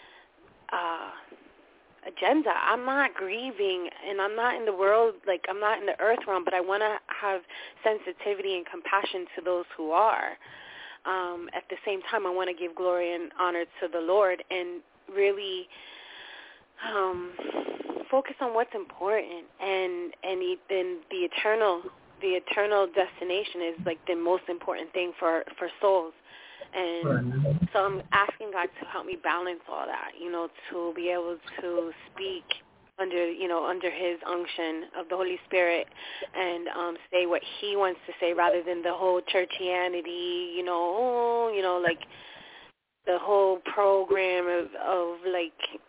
agenda. I'm not grieving, and I'm not in the world, I'm not in the earth realm, but I want to have sensitivity and compassion to those who are. At the same time, I want to give glory and honor to the Lord and really focus on what's important, and the eternal destination is like the most important thing for souls. And so I'm asking God to help me balance all that, to be able to speak under his unction of the Holy Spirit and say what he wants to say rather than the whole churchianity, like the whole program of like,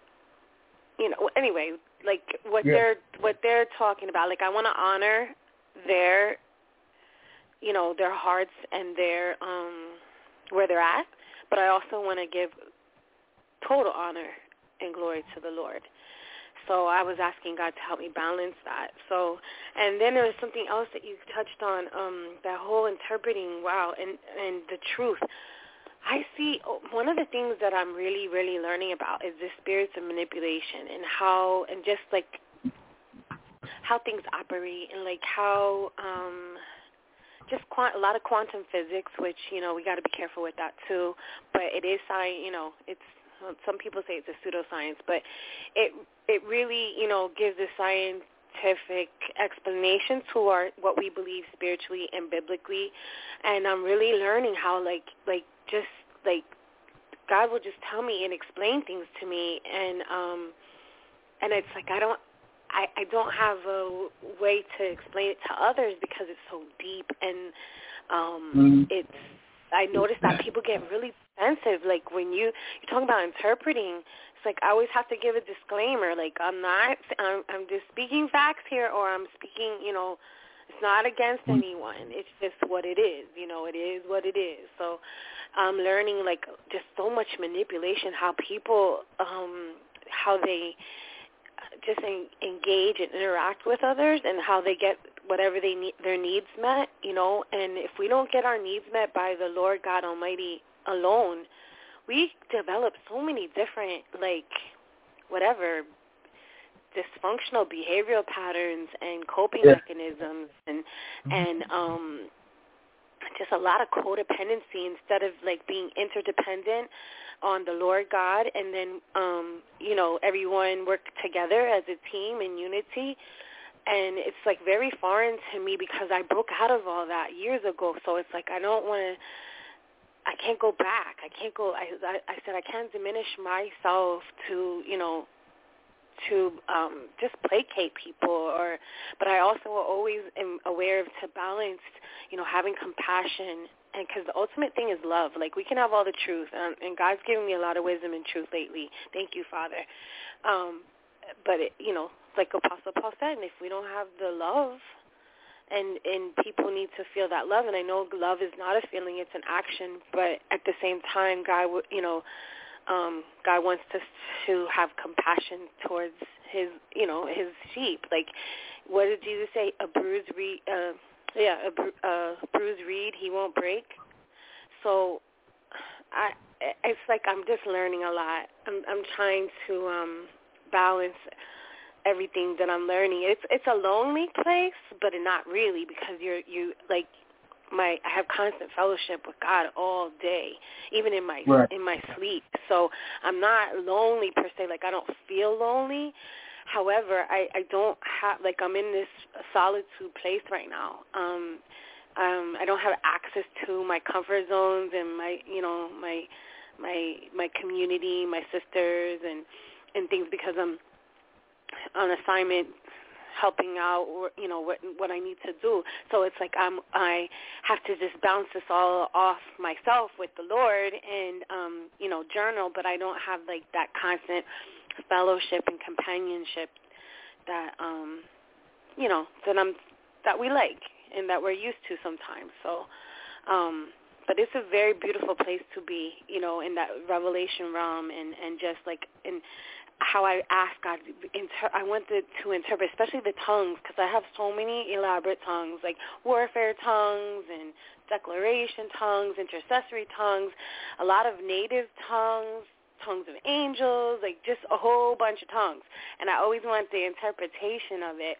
anyway, like what they're talking about. Like I want to honor their hearts and their where they're at, but I also want to give total honor and glory to the Lord. So I was asking God to help me balance that. So, and then there was something else that you touched on, that whole interpreting, and the truth. I see one of the things that I'm really, really learning about is the spirits of manipulation and just like how things operate and like how just a lot of quantum physics, which, we got to be careful with that too. But it is science, it's, some people say it's a pseudoscience, but it really, gives a scientific explanation to what we believe spiritually and biblically. And I'm really learning how just God will just tell me and explain things to me, and it's like I don't have a way to explain it to others because it's so deep, and I noticed that people get really defensive. Like when you're talking about interpreting, it's like I always have to give a disclaimer. Like I'm just speaking facts here, or I'm speaking, it's not against anyone. It's just what it is. It is what it is. So I'm learning like just so much manipulation, how people, how they just engage and interact with others, and how they get whatever they need, their needs met, and if we don't get our needs met by the Lord God Almighty alone, we develop so many different, dysfunctional behavioral patterns and coping mechanisms and just a lot of codependency instead of being interdependent on the Lord God, and then everyone work together as a team in unity. And it's very foreign to me because I broke out of all that years ago. So it's I can't go back. I said I can't diminish myself to just placate people, but I also always am aware of to balance, having compassion, and because the ultimate thing is love. We can have all the truth, and God's given me a lot of wisdom and truth lately. Thank you, Father. But like Apostle Paul said, if we don't have the love, and people need to feel that love, and I know love is not a feeling, it's an action, but at the same time, God wants us to have compassion towards his sheep. What did Jesus say? A bruised reed, bruised reed he won't break. So it's I'm just learning a lot. I'm trying to balance everything that I'm learning. It's a lonely place, but not really, because I have constant fellowship with God all day, even in my sleep. So I'm not lonely per se. I don't feel lonely. However, I don't have I'm in this solitude place right now. I don't have access to my comfort zones and my my community, my sisters and things, because I'm on assignment helping out, or what I need to do. So it's I have to just bounce this all off myself with the Lord and journal, but I don't have that constant fellowship and companionship that that we like and that we're used to sometimes. So but it's a very beautiful place to be, in that revelation realm, and just in how I ask God, I wanted to interpret, especially the tongues, because I have so many elaborate tongues, warfare tongues and declaration tongues, intercessory tongues, a lot of native tongues, tongues of angels, just a whole bunch of tongues. And I always want the interpretation of it.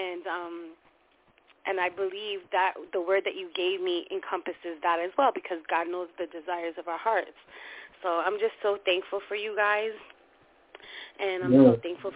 And I believe that the word that you gave me encompasses that as well, because God knows the desires of our hearts. So I'm just so thankful for you guys. And I'm so thankful for what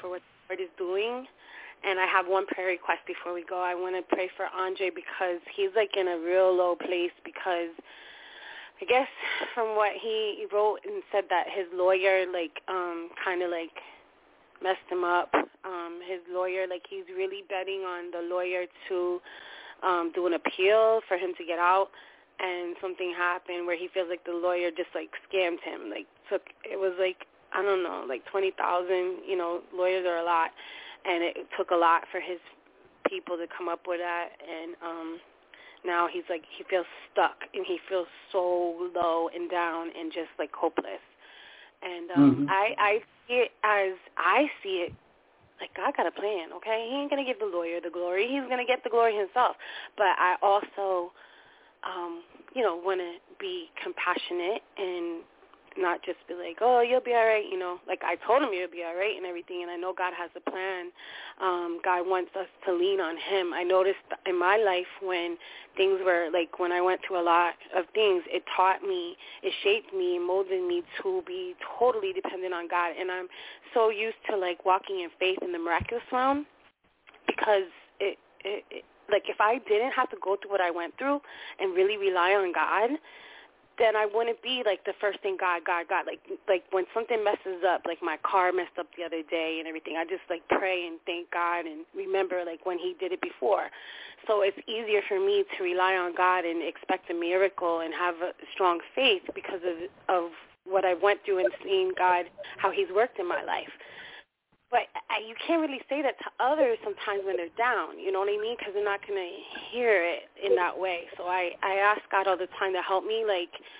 Lord is doing. And I have one prayer request before we go. I want to pray for Andre because he's like in a real low place because I guess from what he wrote and said that his lawyer kind of messed him up. His lawyer, he's really betting on the lawyer to do an appeal for him to get out. And something happened where he feels like the lawyer just scammed him. It was I don't know, 20,000, lawyers are a lot. And it took a lot for his people to come up with that. And now he's he feels stuck and he feels so low and down and just hopeless. And I see it God got a plan, okay? He ain't going to give the lawyer the glory. He's going to get the glory himself. But I also, want to be compassionate and not just be oh, you'll be all right, I told him you'll be all right and everything, and I know God has a plan. God wants us to lean on him. I noticed in my life when things were, when I went through a lot of things, it taught me, it shaped me, molded me to be totally dependent on God, and I'm so used to, walking in faith in the miraculous realm because it if I didn't have to go through what I went through and really rely on God, then I wouldn't be the first thing God. When something messes up, my car messed up the other day and everything, I just pray and thank God and remember when he did it before. So it's easier for me to rely on God and expect a miracle and have a strong faith because of what I went through and seeing God, how he's worked in my life. But you can't really say that to others sometimes when they're down, you know what I mean? Because they're not going to hear it in that way. So I ask God all the time to help me,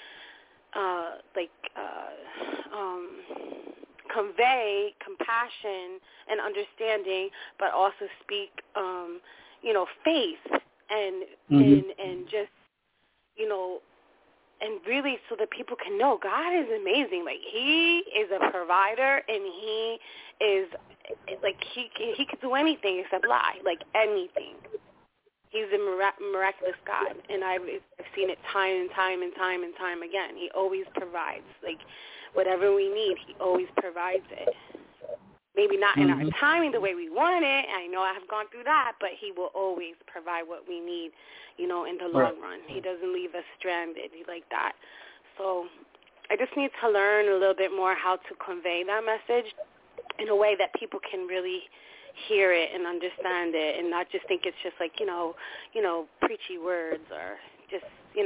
convey compassion and understanding, but also speak, faith and just, and really so that people can know God is amazing. He is a provider, and he is, he could do anything except lie, anything. He's a miraculous God, and I've seen it time and time again. He always provides. Whatever we need, he always provides it. Maybe not in our timing the way we want it. I know I have gone through that, but he will always provide what we need, in the long run. He doesn't leave us stranded like that. So I just need to learn a little bit more how to convey that message in a way that people can really hear it and understand it and not just think it's just preachy words or just,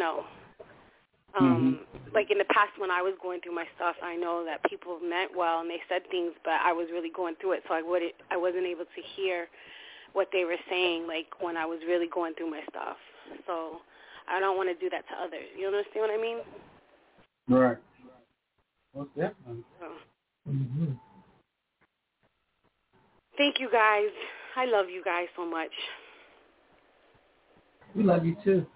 in the past when I was going through my stuff, I know that people meant well and they said things, but I was really going through it, so I wasn't able to hear what they were saying, when I was really going through my stuff. So I don't want to do that to others. You understand what I mean? Right. Well, definitely. Thank you, guys. I love you guys so much. We love you, too.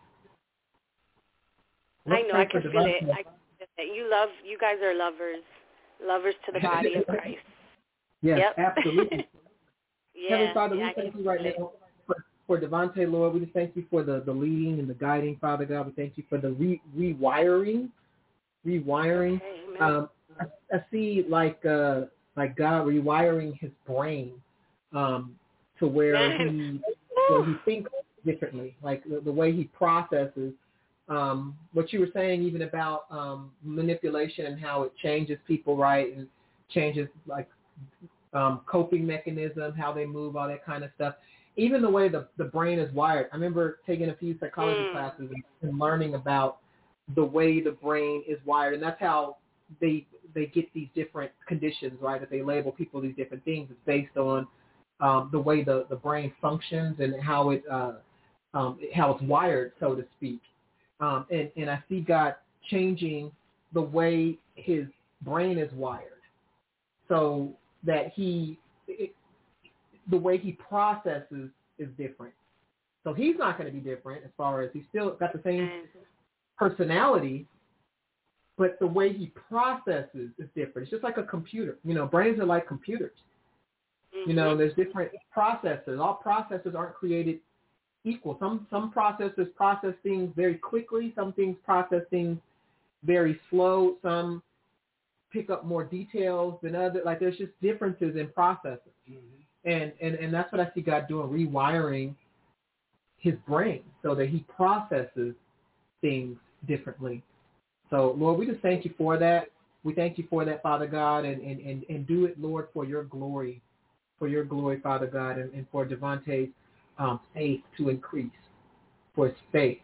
I know, I can feel it. You guys are lovers to the body of Christ. Yes, absolutely. Heavenly Father, we thank you right now for Devontae, Lord. We just thank you for the leading and the guiding, Father God. We thank you for the rewiring. Okay, I see like God rewiring his brain to where he thinks differently, the way he processes. What you were saying even about manipulation and how it changes people, right, and changes coping mechanism, how they move, all that kind of stuff. Even the way the brain is wired. I remember taking a few psychology classes and learning about the way the brain is wired, and that's how they get these different conditions, right, that they label people these different things. It's based on the way the brain functions and how it's wired, so to speak. And I see God changing the way his brain is wired so that the way he processes is different. So he's not going to be different as far as he's still got the same personality, but the way he processes is different. It's just like a computer. Brains are like computers. There's different processors. All processors aren't created equal. Some processors process things very quickly. Some things process things very slow. Some pick up more details than others. There's just differences in processors. And that's what I see God doing, rewiring his brain so that he processes things differently. So, Lord, we just thank you for that. We thank you for that, Father God, and do it, Lord, for your glory, Father God, and for Devontae's faith to increase, for his faith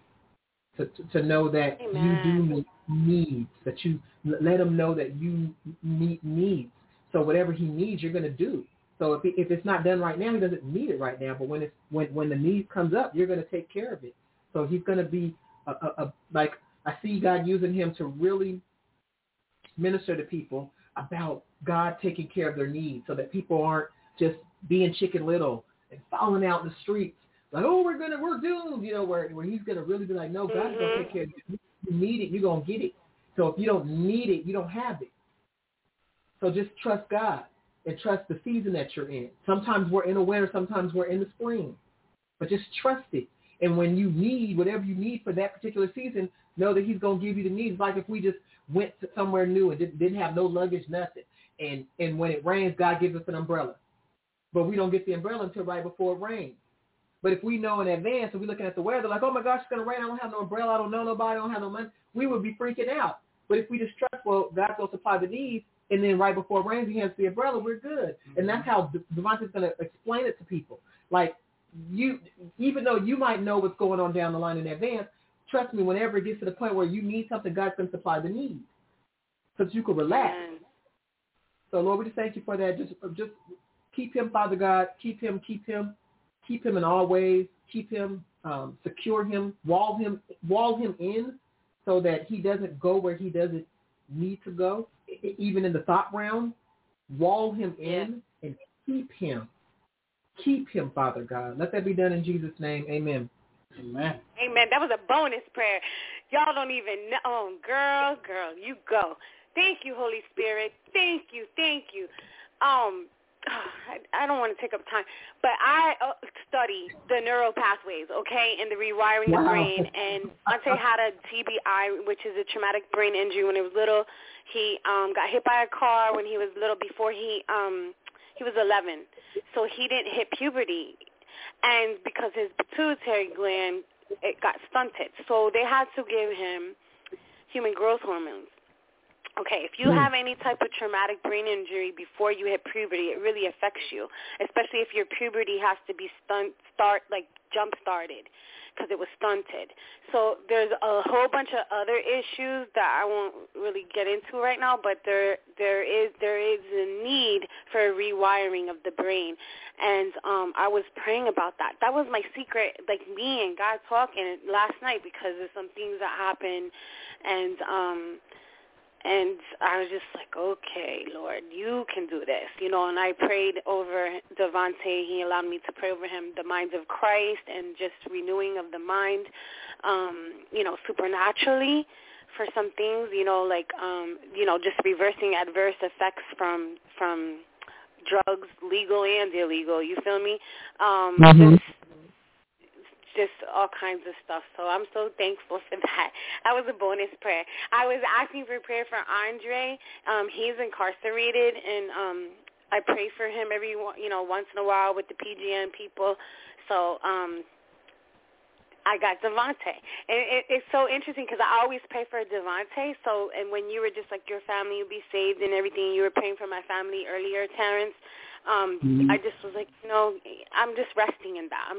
to know that Amen. You do meet needs, that you let him know that you meet needs. So whatever he needs, you're going to do. So if it's not done right now, he doesn't need it right now. But when the need comes up, you're going to take care of it. So he's going to be like, I see God using him to really minister to people about God taking care of their needs, so that people aren't just being Chicken Little and falling out in the streets like, oh, we're doomed, where he's going to really be like, no, God's going to take care of you. You need it, you're going to get it. So if you don't need it, you don't have it. So just trust God and trust the season that you're in. Sometimes we're in the winter, sometimes we're in the spring. But just trust it. And when you need whatever you need for that particular season, know that he's going to give you the needs. Like if we just went to somewhere new and didn't have no luggage, nothing. And when it rains, God gives us an umbrella. But we don't get the umbrella until right before it rains. But if we know in advance and we're looking at the weather like, oh, my gosh, it's going to rain. I don't have no umbrella. I don't know nobody. I don't have no money. We would be freaking out. But if we just trust, well, God's going to supply the needs, and then right before it rains, he hands the umbrella, we're good. And that's how Devontae's going to explain it to people. Like, even though you might know what's going on down the line in advance, trust me, whenever it gets to the point where you need something, God's going to supply the need so that you can relax. So, Lord, we just thank you for that. Just keep him, Father God. Keep him in all ways. Keep him, secure him, wall him in so that he doesn't go where he doesn't need to go, even in the thought realm. Wall him in and keep him. Keep him, Father God. Let that be done in Jesus' name. Amen. Amen. Amen. That was a bonus prayer. Y'all don't even know. Oh, girl, you go. Thank you, Holy Spirit. Thank you. I don't want to take up time, but I study the neural pathways, okay, and the rewiring the brain. And Ante had a TBI, which is a traumatic brain injury when he was little. He got hit by a car when he was little before he was 11. So he didn't hit puberty. And because his pituitary gland, it got stunted. So they had to give him human growth hormones. Okay, if you have any type of traumatic brain injury before you hit puberty, it really affects you, especially if your puberty has to be jump-started because it was stunted. So there's a whole bunch of other issues that I won't really get into right now, but there is a need for a rewiring of the brain. And I was praying about that. That was my secret, like me and God talking last night, because of some things that happened. And I was just like, okay, Lord, you can do this, and I prayed over Devontae. He allowed me to pray over him, the minds of Christ, and just renewing of the mind, supernaturally for some things, just reversing adverse effects from drugs, legal and illegal, you feel me? Just all kinds of stuff. So I'm so thankful for that. That was a bonus prayer. I was asking for prayer for Andre. He's incarcerated, and I pray for him every once in a while with the PGN people. So I got Devontae. And it's so interesting because I always pray for Devontae. So, and when you were just like, your family will be saved and everything, you were praying for my family earlier, Terrence. I just was like, I'm just resting in that.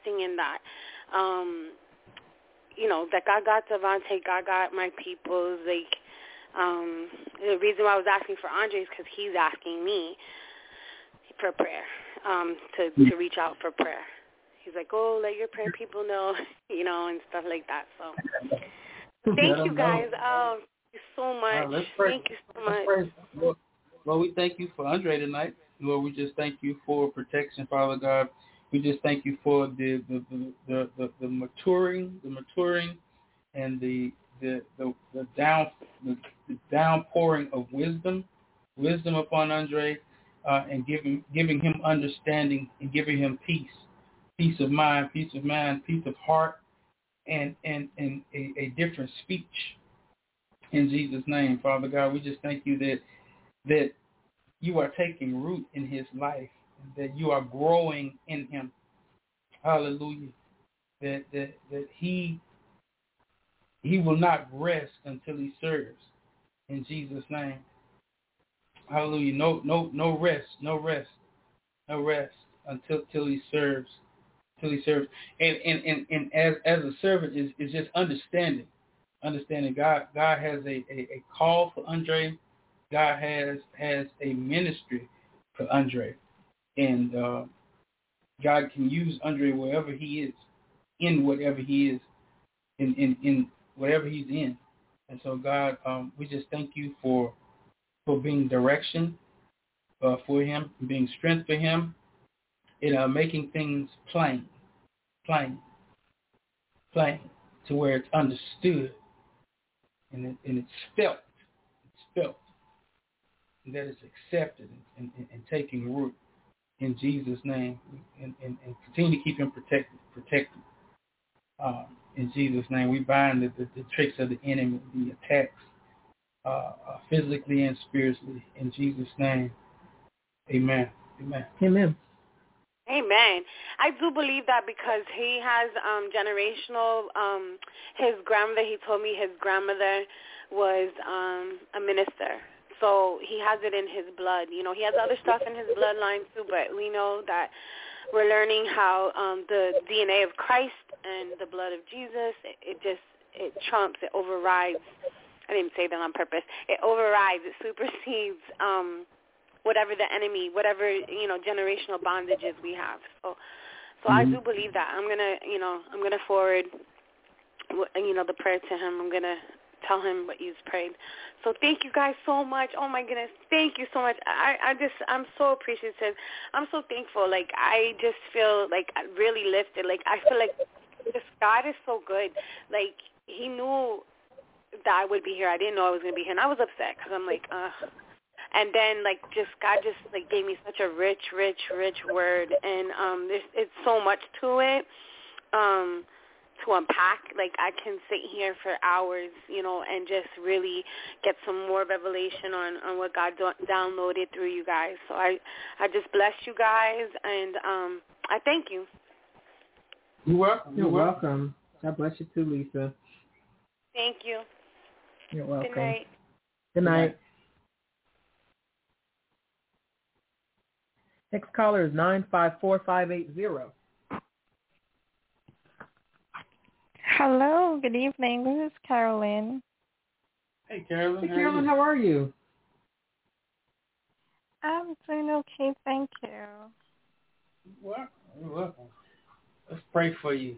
That God got Devontae, God got my people. Like, the reason why I was asking for Andre is because he's asking me for prayer, to reach out for prayer. He's like, oh, let your prayer people know, and stuff like that. So thank you guys. Oh, thank you so much. Thank you so much. Well, we thank you for Andre tonight. Lord, we just thank you for protection, Father God. We just thank you for the maturing, and the downpouring of wisdom upon Andre, and giving him understanding and giving him peace of mind, peace of heart, and a different speech. In Jesus' name, Father God, we just thank you that you are taking root in his life, that you are growing in him. Hallelujah. That he will not rest until he serves. In Jesus' name. Hallelujah. No rest until he serves. Till he serves. And as a servant is just understanding God has a call for Andre. God has a ministry for Andre. And God can use Andre wherever he is, in whatever he is, in whatever he's in. And so, God, we just thank you for being direction for him, being strength for him, and making things plain, to where it's understood and it's felt, and that it's accepted and taking root. In Jesus' name, and continue to keep him protected. In Jesus' name, we bind the tricks of the enemy, the attacks, physically and spiritually. In Jesus' name, amen. Amen. I do believe that because he has generational, his grandmother, he told me his grandmother was a minister. So he has it in his blood. You know, he has other stuff in his bloodline too, but we know that we're learning how the DNA of Christ and the blood of Jesus, it trumps, it overrides. I didn't say that on purpose. It overrides, it supersedes whatever the enemy, whatever, generational bondages we have. So I do believe that. I'm gonna forward, the prayer to him. I'm gonna tell him what you've prayed. So thank you guys so much. Oh my goodness, thank you so much. I'm so appreciative. I'm so thankful. Like, I just feel like really lifted. Like, I feel like this God is so good. Like, he knew that I would be here. I didn't know I was going to be here, and I was upset because I'm like, And then, like, God just gave me such a rich word, and it's so much to it. To unpack, like, I can sit here for hours, and just really get some more revelation on what God downloaded through you guys. So I just bless you guys, and I thank you. You're welcome. God bless you too, Lisa. Thank you. You're welcome. Good night. Good night. Next caller is 954580. Hello, good evening. This is Carolyn. Hey, Carolyn. Hey, Carolyn, how are you? I'm doing okay, thank you. You're welcome. Let's pray for you.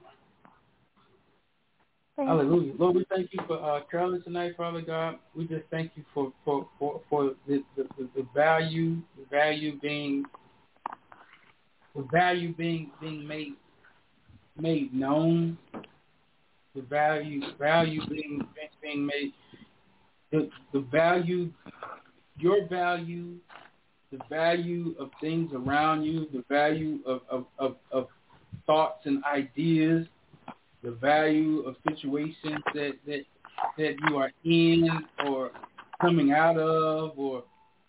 Thank Hallelujah. you. Lord, we thank you for Carolyn tonight, Father God. We just thank you for the value being made known. The value being made, the value, your value, the value of things around you, the value of thoughts and ideas, the value of situations that you are in or coming out of or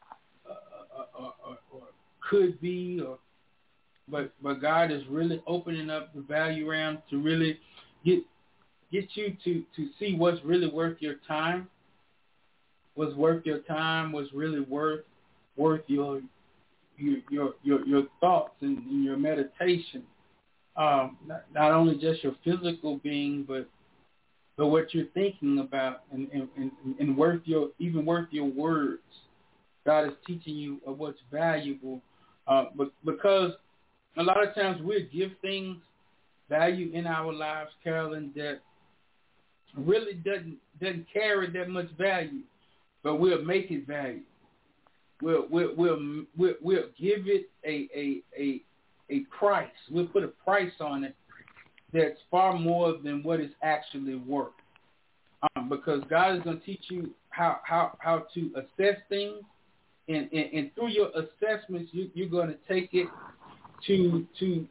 could be, but God is really opening up the value realm to really get you to see what's really worth your time, what's really worth your thoughts and your meditation. Not only just your physical being, but what you're thinking about and worth your words. God is teaching you what's valuable, but because a lot of times we give things value in our lives, Carolyn, that really doesn't carry that much value, but we'll make it value. We'll give it a price. We'll put a price on it that's far more than what it's actually worth. Because God is going to teach you how to assess things, and through your assessments, you're going to take it to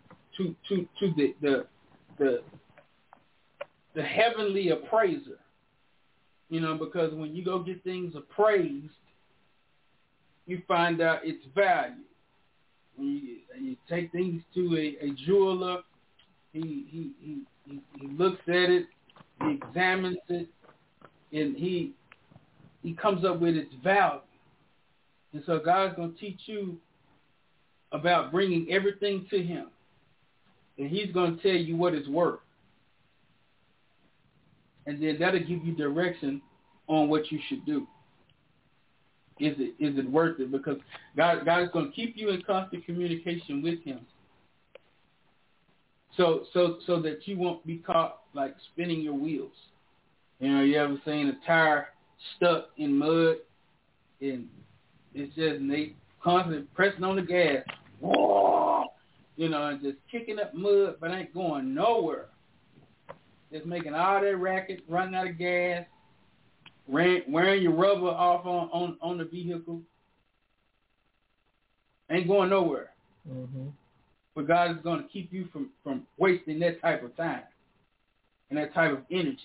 the heavenly appraiser, because when you go get things appraised, you find out its value. you take things to a jeweler, he looks at it, he examines it, and he comes up with its value. And so God's going to teach you about bringing everything to him. And he's going to tell you what it's worth. And then that'll give you direction on what you should do. Is it worth it? Because God is going to keep you in constant communication with him. So that you won't be caught like spinning your wheels. You know, you ever seen a tire stuck in mud and it's just they constantly pressing on the gas, you know, and just kicking up mud but ain't going nowhere. Just making all that racket, running out of gas, wearing your rubber off on the vehicle. Ain't going nowhere. Mm-hmm. But God is going to keep you from wasting that type of time and that type of energy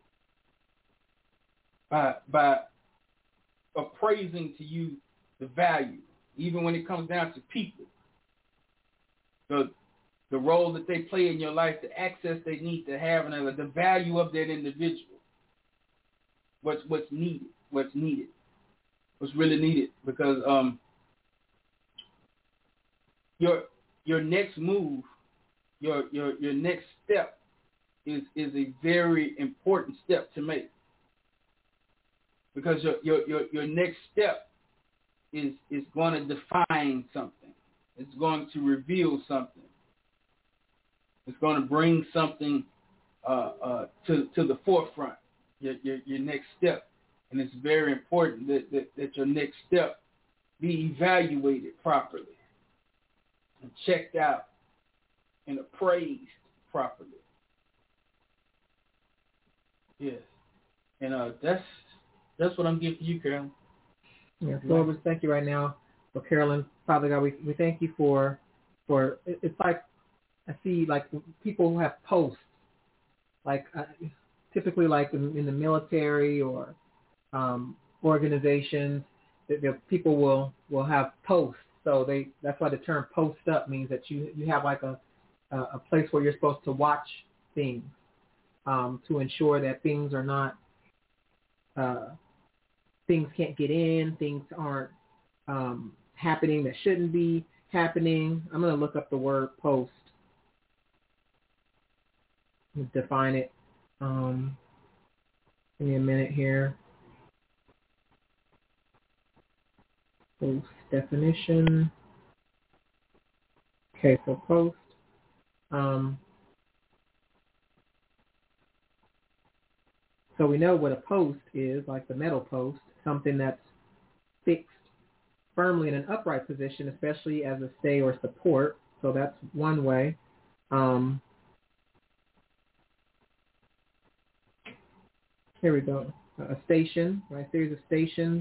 by appraising to you the value, even when it comes down to people, the role that they play in your life, the access they need to have, and the value of that individual. What's needed, what's really needed, because your next move, your next step is a very important step to make, because your next step is going to define something. It's going to reveal something. It's going to bring something to the forefront. Your next step, and it's very important that your next step be evaluated properly and checked out and appraised properly. Yes, and that's what I'm giving you, Carolyn. Yes, Lord, we thank you right now for Carolyn. Father God, we thank you for it's like I see like people who have posts, like typically like in the military or organizations, that people will have posts. So that's why the term post up means that you have like a place where you're supposed to watch things to ensure that things are not things can't get in, things aren't happening that shouldn't be happening. I'm going to look up the word post and define it. Give me a minute here. Post definition. Okay, so post. So we know what a post is, like the metal post, something that's fixed firmly in an upright position, especially as a stay or support. So that's one way. Here we go. A station, right? Series of stations.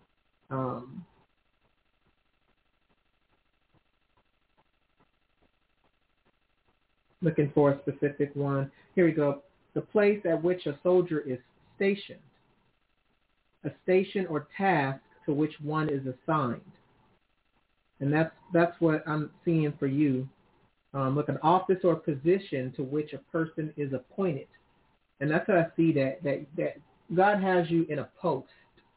Looking for a specific one. Here we go. The place at which a soldier is stationed. A station or task to which one is assigned. And that's what I'm seeing for you. Look, an office or position to which a person is appointed. And that's what I see that God has you in a post.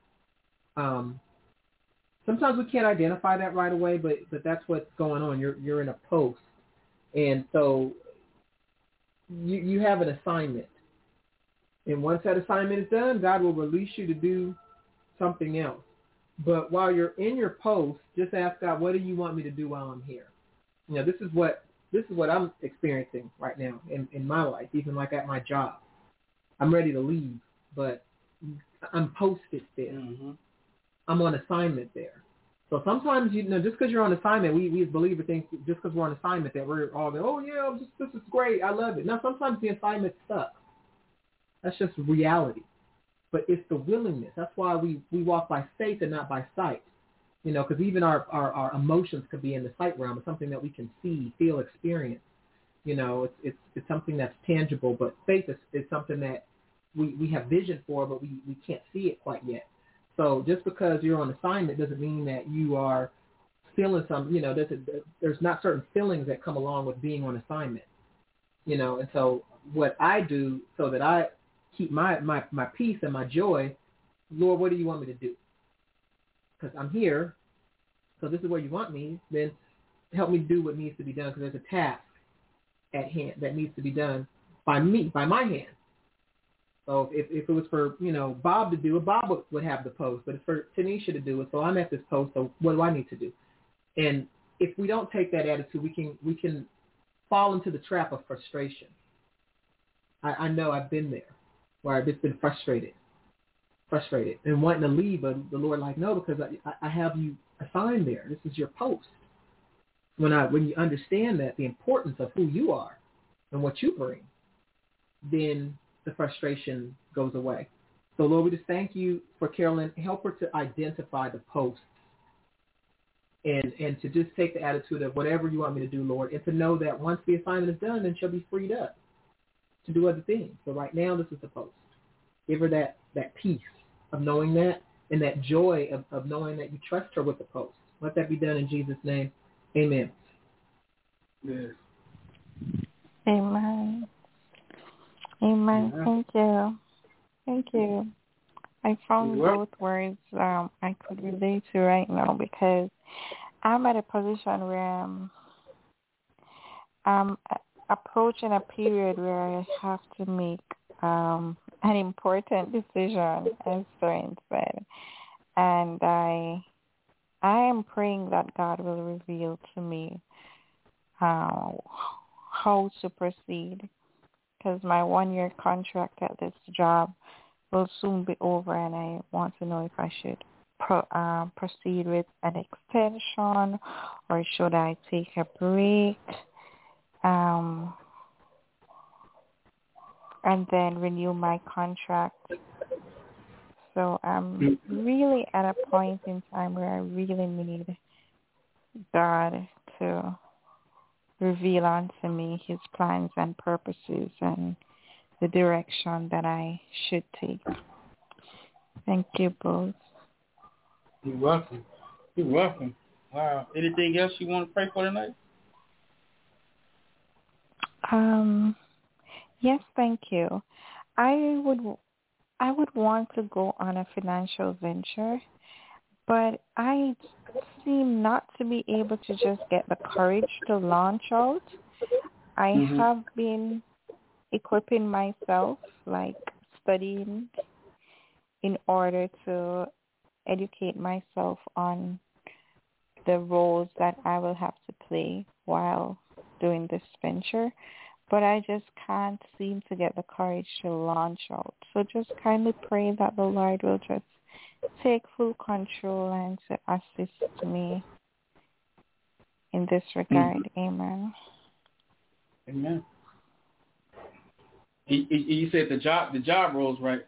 Sometimes we can't identify that right away, but that's what's going on. You're in a post. And so you have an assignment. And once that assignment is done, God will release you to do something else. But while you're in your post, just ask God, what do you want me to do while I'm here? You know, this is what I'm experiencing right now in my life, even like at my job. I'm ready to leave, but I'm posted there. Mm-hmm. I'm on assignment there. So sometimes, just because you're on assignment, we as believers think just because we're on assignment that we're all going, oh, yeah, this is great. I love it. Now, sometimes the assignment sucks. That's just reality. But it's the willingness. That's why we walk by faith and not by sight. Because even our emotions could be in the sight realm. It's something that we can see, feel, experience. It's something that's tangible. But faith is something that we have vision for, but we can't see it quite yet. So just because you're on assignment doesn't mean that you are feeling some, there's not certain feelings that come along with being on assignment, and so what I do so that I keep my peace and my joy, Lord, what do you want me to do? Because I'm here, so this is where you want me, then help me do what needs to be done, because there's a task at hand that needs to be done by me, by my hand. So if it was for, Bob to do it, Bob would have the post, but it's for Tanisha to do it, so I'm at this post, so what do I need to do? And if we don't take that attitude, we can fall into the trap of frustration. I know I've been there, where I've just been frustrated, and wanting to leave, but the Lord no, because I have you assigned there. This is your post. When you understand that, the importance of who you are and what you bring, then the frustration goes away. So Lord, we just thank you for Carolyn. Help her to identify the posts and to just take the attitude of whatever you want me to do, Lord, and to know that once the assignment is done, then she'll be freed up to do other things. So right now, this is the post. Give her that peace of knowing that, and that joy of knowing that you trust her with the post. Let that be done in Jesus' name. Amen. Yes. Amen. Amen. Thank you. Thank you. I found both words I could relate to right now, because I'm at a position where I'm approaching a period where I have to make an important decision, as Soren said. And I am praying that God will reveal to me how to proceed, because my 1-year contract at this job will soon be over, and I want to know if I should proceed with an extension, or should I take a break and then renew my contract. So I'm really at a point in time where I really need God to reveal unto me his plans and purposes and the direction that I should take. Thank you both. You're welcome. You're welcome. Wow. Anything else you want to pray for tonight? Yes, thank you. I would want to go on a financial venture, but I seem not to be able to just get the courage to launch out. I have been equipping myself, like studying, in order to educate myself on the roles that I will have to play while doing this venture. But I just can't seem to get the courage to launch out. So just kindly pray that the Lord will just take full control and to assist me in this regard. Amen. Amen. You said the job roles, right?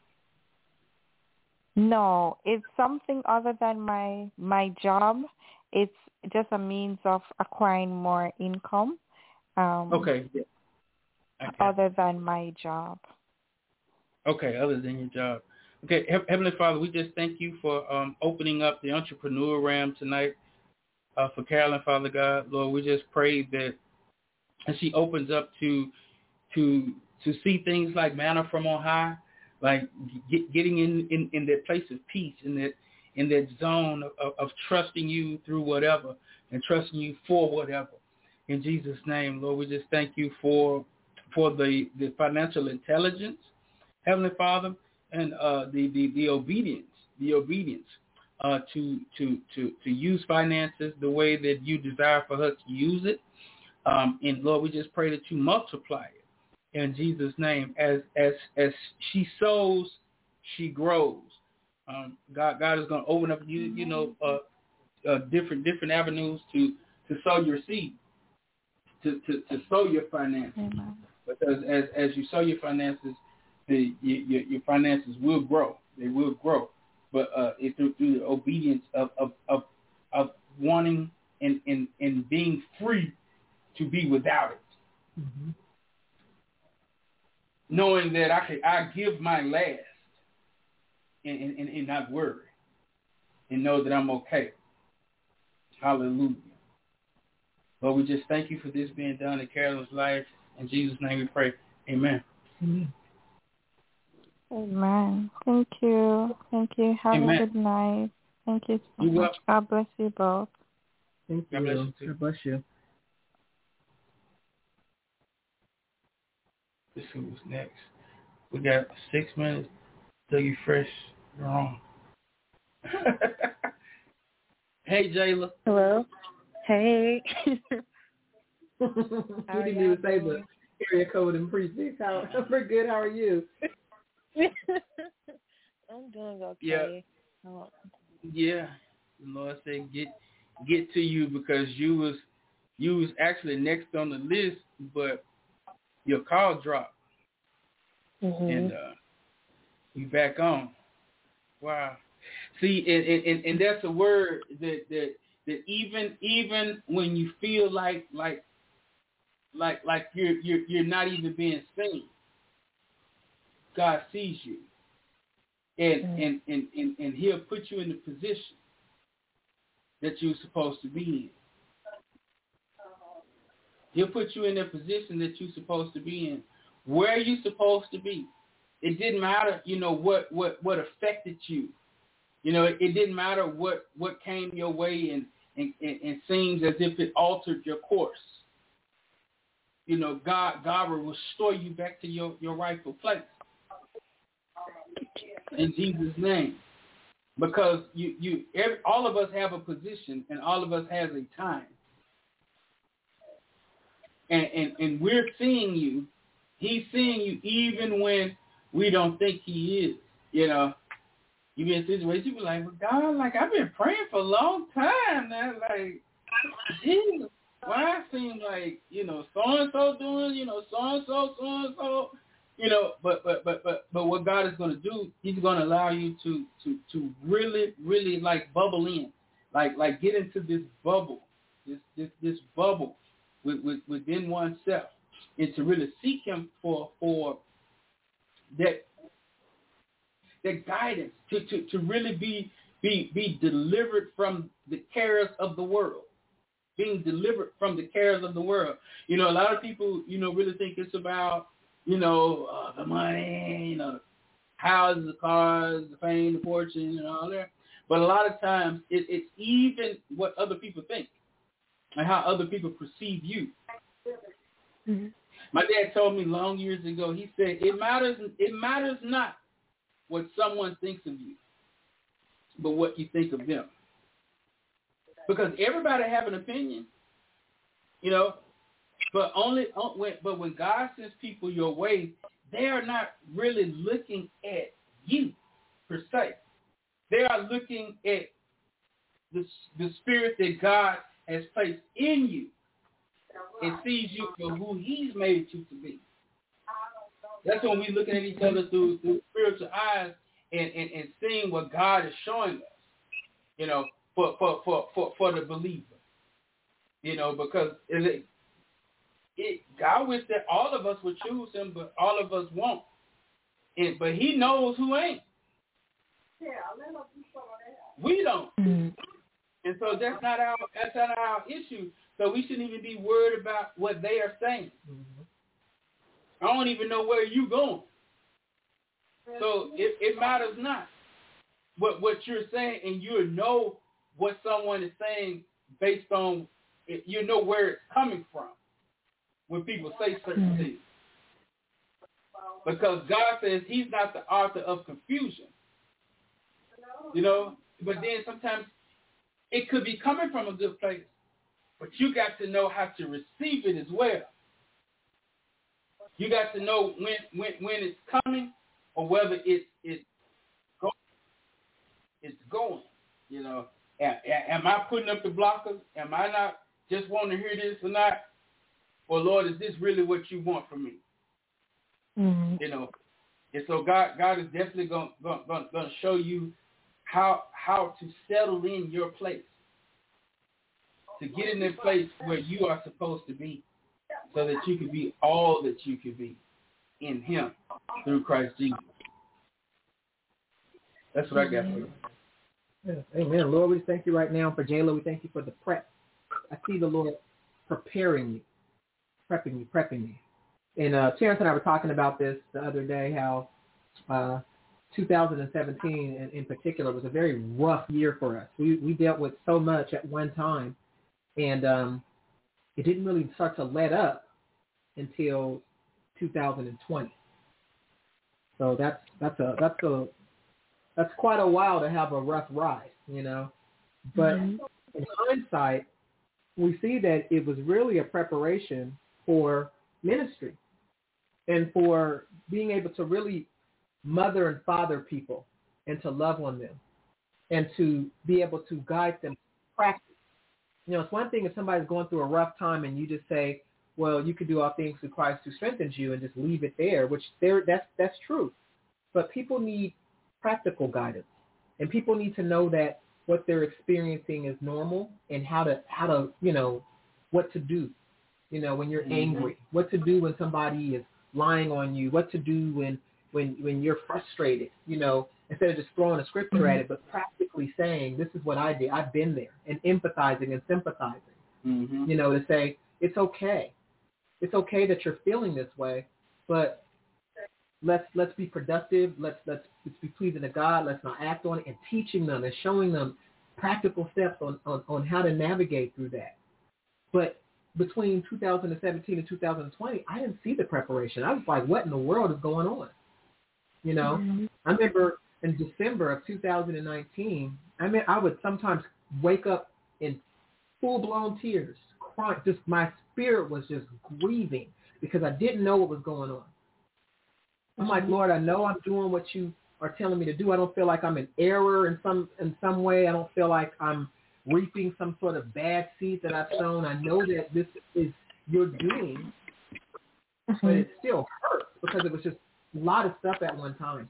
No, it's something other than my job. It's just a means of acquiring more income. Okay. Other than my job. Okay, other than your job. Okay, Heavenly Father, we just thank you for opening up the entrepreneur realm tonight for Carolyn, Father God. Lord, we just pray that as she opens up to see things like manna from on high, like getting in that place of peace, in that zone of trusting you through whatever and trusting you for whatever. In Jesus' name, Lord, we just thank you for the financial intelligence, Heavenly Father, and the obedience to use finances the way that you desire for us to use it. And Lord, we just pray that you multiply it in Jesus' name. As she sows, she grows. God is going to open up different avenues to sow your seed, to sow your finances. Amen. Because as you sow your finances, your finances will grow. They will grow. But through the obedience of wanting and being free to be without it. Mm-hmm. Knowing that I give my last and not worry and know that I'm okay. Hallelujah. Lord, we just thank you for this being done in Carolyn's life. In Jesus' name we pray. Amen. Amen. Amen. Thank you. Thank you. Have Amen. a good night. Thank you so You're much. welcome. God bless you both. Thank you. God bless you too. God bless you. Let's see what's next. We got 6 minutes. Dougie Fresh, you're on. Hey, Jayla. Hello. Hey. You didn't even say the area code and prefix. We're good. How are you? I'm doing okay. Yeah. The Lord said get to you because you was actually next on the list, but your call dropped. Mm-hmm. And you back on. Wow. See, and that's a word that even when you feel like you're not even being seen, God sees you, and He'll put you in the position that you're supposed to be in. He'll put you in the position that you're supposed to be in. Where you're supposed to be. It didn't matter, what affected you. It didn't matter what came your way and seems as if it altered your course. God will restore you back to your rightful place. In Jesus' name. Because all of us have a position and all of us has a time. And we're seeing you. He's seeing you even when we don't think he is. You be in situations, you be like, well, God, I've been praying for a long time now. Jesus, why it seems like, so-and-so doing, so-and-so, but what God is going to do, he's going to allow you to really, really bubble in, get into this bubble, this bubble within oneself, and to really seek him for that guidance, to really be delivered from the cares of the world, being delivered from the cares of the world. A lot of people, really think it's about, the money, the houses, the cars, the fame, the fortune, and all that. But a lot of times it's even what other people think and how other people perceive you. Mm-hmm. My dad told me long years ago, he said, it matters not what someone thinks of you, but what you think of them. Because everybody have an opinion, but when God sends people your way, they are not really looking at you per se. They are looking at the spirit that God has placed in you and sees you for who he's made you to be. That's when we're looking at each other through spiritual eyes and seeing what God is showing us, for the believer. Because God wished that all of us would choose him, but all of us won't. But he knows who ain't. We don't. Mm-hmm. And so that's not our issue. So we shouldn't even be worried about what they are saying. Mm-hmm. I don't even know where you're going. So it matters not what you're saying, and you know what someone is saying based on, where it's coming from when people say certain things. Because God says he's not the author of confusion. But then sometimes it could be coming from a good place, but you got to know how to receive it as well. You got to know when it's coming or whether it's going. Am I putting up the blockers? Am I not just wanting to hear this or not? Or Lord, is this really what you want from me? Mm-hmm. And so God is definitely going to show you how to settle in your place, to get in that place where you are supposed to be, so that you can be all that you can be in him through Christ Jesus. That's what I got for you. Yes. Amen. Lord, we thank you right now for Jayla. We thank you for the prep. I see the Lord preparing you, prepping you. And Terrence and I were talking about this the other day, how 2017 in particular was a very rough year for us. We dealt with so much at one time, and it didn't really start to let up until 2020. So that's quite a while to have a rough ride, you know. But in hindsight, we see that it was really a preparation for ministry and for being able to really mother and father people and to love on them and to be able to guide them to practice. You know, it's one thing if somebody's going through a rough time and you just say, well, you can do all things through Christ who strengthens you, and just leave it there, which that's true. But people need practical guidance, and people need to know that what they're experiencing is normal and how to you know, what to do, you know, when you're angry, what to do when somebody is lying on you, what to do when you're frustrated, you know, instead of just throwing a scripture at it, but practically saying, this is what I did. I've been there, and empathizing and sympathizing, you know, to say, it's okay. It's okay that you're feeling this way, but let's be productive. Let's be pleasing to God. Let's not act on it, and teaching them and showing them practical steps on how to navigate through that. But between 2017 and 2020, I didn't see the preparation. I was like, what in the world is going on? You know, I remember in December of 2019, I would sometimes wake up in full-blown tears, crying. Just my spirit was just grieving because I didn't know what was going on. I'm like, Lord, I know I'm doing what you are telling me to do. I don't feel like I'm in error in some way. I don't feel like I'm reaping some sort of bad seed that I've sown. I know that this is your doing, but it still hurts because it was just a lot of stuff at one time.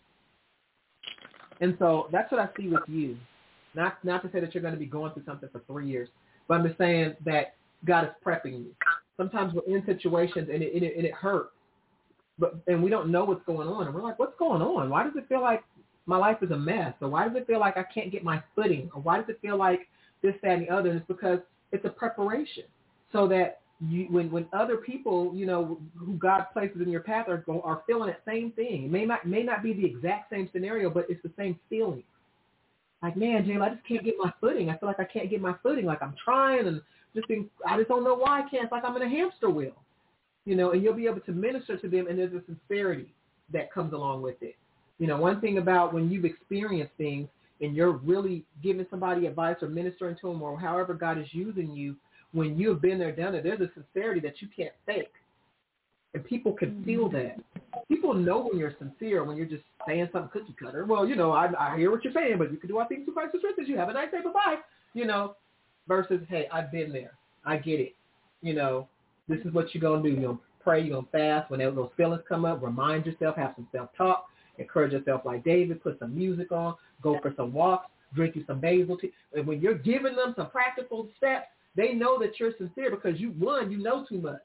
And so that's what I see with you. Not to say that you're going to be going through something for 3 years, but I'm just saying that God is prepping you. Sometimes we're in situations and it hurts, and we don't know what's going on. And we're like, what's going on? Why does it feel like my life is a mess? Or why does it feel like I can't get my footing? Or why does it feel like this, that, and the other? And it's because it's a preparation so that when other people, you know, who God places in your path are feeling that same thing. It may not be the exact same scenario, but it's the same feeling. Like, man, Jayla, I just can't get my footing. I feel like I can't get my footing. Like I'm trying and I just don't know why I can't. It's like I'm in a hamster wheel, you know, and you'll be able to minister to them, and there's a sincerity that comes along with it. You know, one thing about when you've experienced things and you're really giving somebody advice or ministering to them or however God is using you, when you've been there, done it, there's a sincerity that you can't fake. And people can feel that. People know when you're sincere, when you're just saying something cookie cutter. Well, you know, I hear what you're saying, but you can do all things through Christ who strengthens you. Have a nice day, bye-bye. You know, versus, hey, I've been there. I get it. You know, this is what you're going to do. You're going to pray. You're going to fast. When those feelings come up, remind yourself, have some self-talk, encourage yourself like David, put some music on, go for some walks, drink you some basil tea. And when you're giving them some practical steps, they know that you're sincere because you know too much.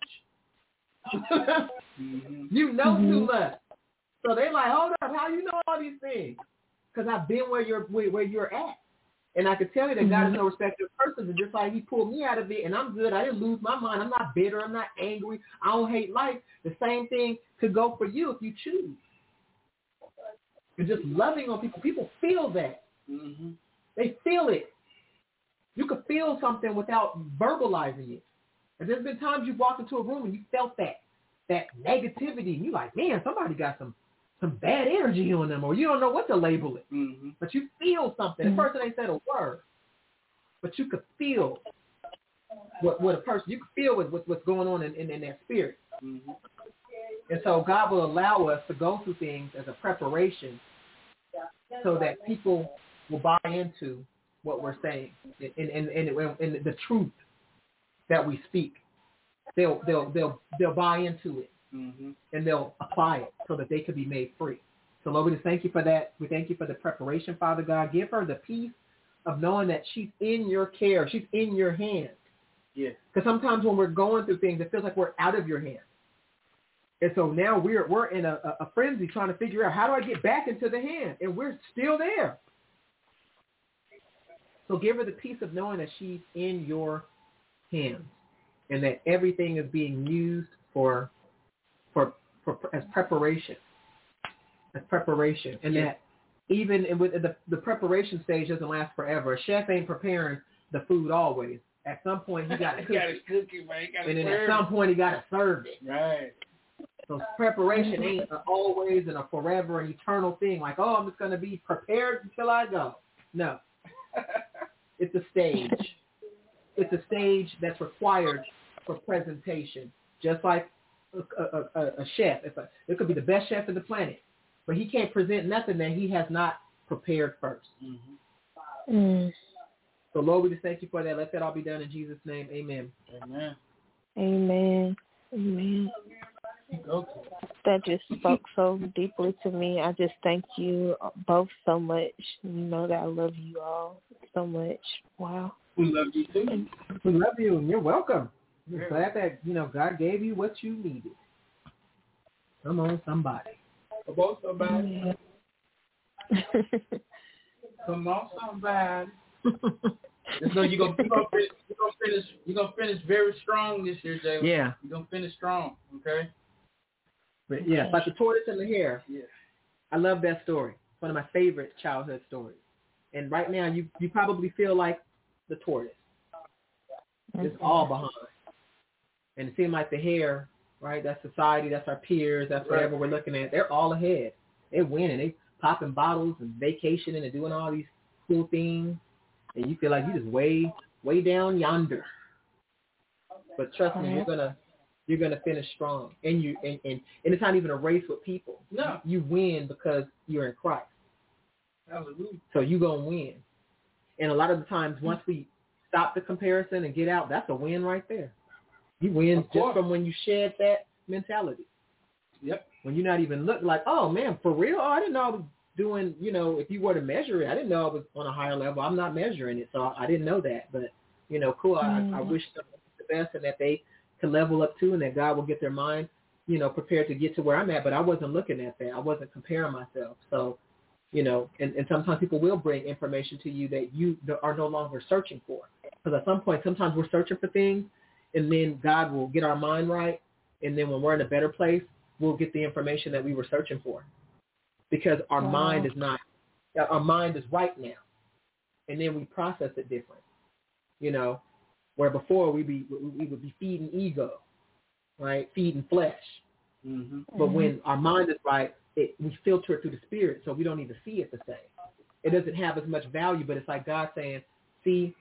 You know too much. So they're like, hold up, how you know all these things? Because I've been where you're at. And I can tell you that God is no respecter of persons. And just like he pulled me out of it, and I'm good. I didn't lose my mind. I'm not bitter. I'm not angry. I don't hate life. The same thing could go for you if you choose. You're just loving on people. People feel that. They feel it. You could feel something without verbalizing it. And there's been times you've walked into a room and you felt that negativity. And you're like, man, somebody got some bad energy on them, or you don't know what to label it. But you feel something. The person ain't said a word, but you could feel what a person, you could feel what's going on in their spirit. And so God will allow us to go through things as a preparation so that people will buy into what we're saying and the truth that we speak. They'll buy into it. And they'll apply it so that they could be made free. So Lord, we just thank you for that. We thank you for the preparation, Father God. Give her the peace of knowing that she's in your care. She's in your hands. Yes. Because sometimes when we're going through things, it feels like we're out of your hands. And so now we're in a frenzy trying to figure out, how do I get back into the hand? And we're still there. So give her the peace of knowing that she's in your hands and that everything is being used for as preparation. And that even with the preparation stage doesn't last forever. A chef ain't preparing the food always. At some point, he got to cook it, right? And then at some point, he got to serve it. Right. So preparation ain't always and a forever and eternal thing. Like, oh, I'm just going to be prepared until I go. No. It's a stage. It's a stage that's required for presentation. Just like a chef. It could be the best chef on the planet, but he can't present nothing that he has not prepared first. Mm-hmm. Mm. So, Lord, we just thank you for that. Let that all be done in Jesus' name. Amen. Amen. Amen. Amen. Okay. That just spoke so deeply to me. I just thank you both so much. You know that I love you all so much. Wow. We love you too. We love you, and you're welcome. We're glad that, God gave you what you needed. Come on, somebody. Come on, somebody. Come on, somebody. So you're gonna finish very strong this year, Jalen. Yeah. You're gonna finish strong, okay? But yeah, like the tortoise and the hare. Yeah. I love that story. It's one of my favorite childhood stories. And right now, you probably feel like the tortoise. It's all behind. And it seemed like the hare, right? That's society, that's our peers, that's whatever we're looking at. They're all ahead. They're winning. They popping bottles and vacationing and doing all these cool things. And you feel like you just way down yonder. But trust me, you're gonna finish strong. And it's not even a race with people. No. You win because you're in Christ. Hallelujah. So you're gonna win. And a lot of the times once we stop the comparison and get out, that's a win right there. You win just from when you shed that mentality. Yep. When you're not even looking like, oh man, for real? Oh, I didn't know I was doing, if you were to measure it, I didn't know I was on a higher level. I'm not measuring it, so I didn't know that. But, cool. I wish them the best and that they can level up too and that God will get their mind, prepared to get to where I'm at. But I wasn't looking at that. I wasn't comparing myself. So, and sometimes people will bring information to you that you are no longer searching for. Because at some point, sometimes we're searching for things and then God will get our mind right. And then when we're in a better place, we'll get the information that we were searching for. Because our mind is right now. And then we process it different. Where before we would be feeding ego, right? Feeding flesh. Mm-hmm. But when our mind is right, we filter it through the spirit, so we don't even see it the same. It doesn't have as much value, but it's like God saying, see,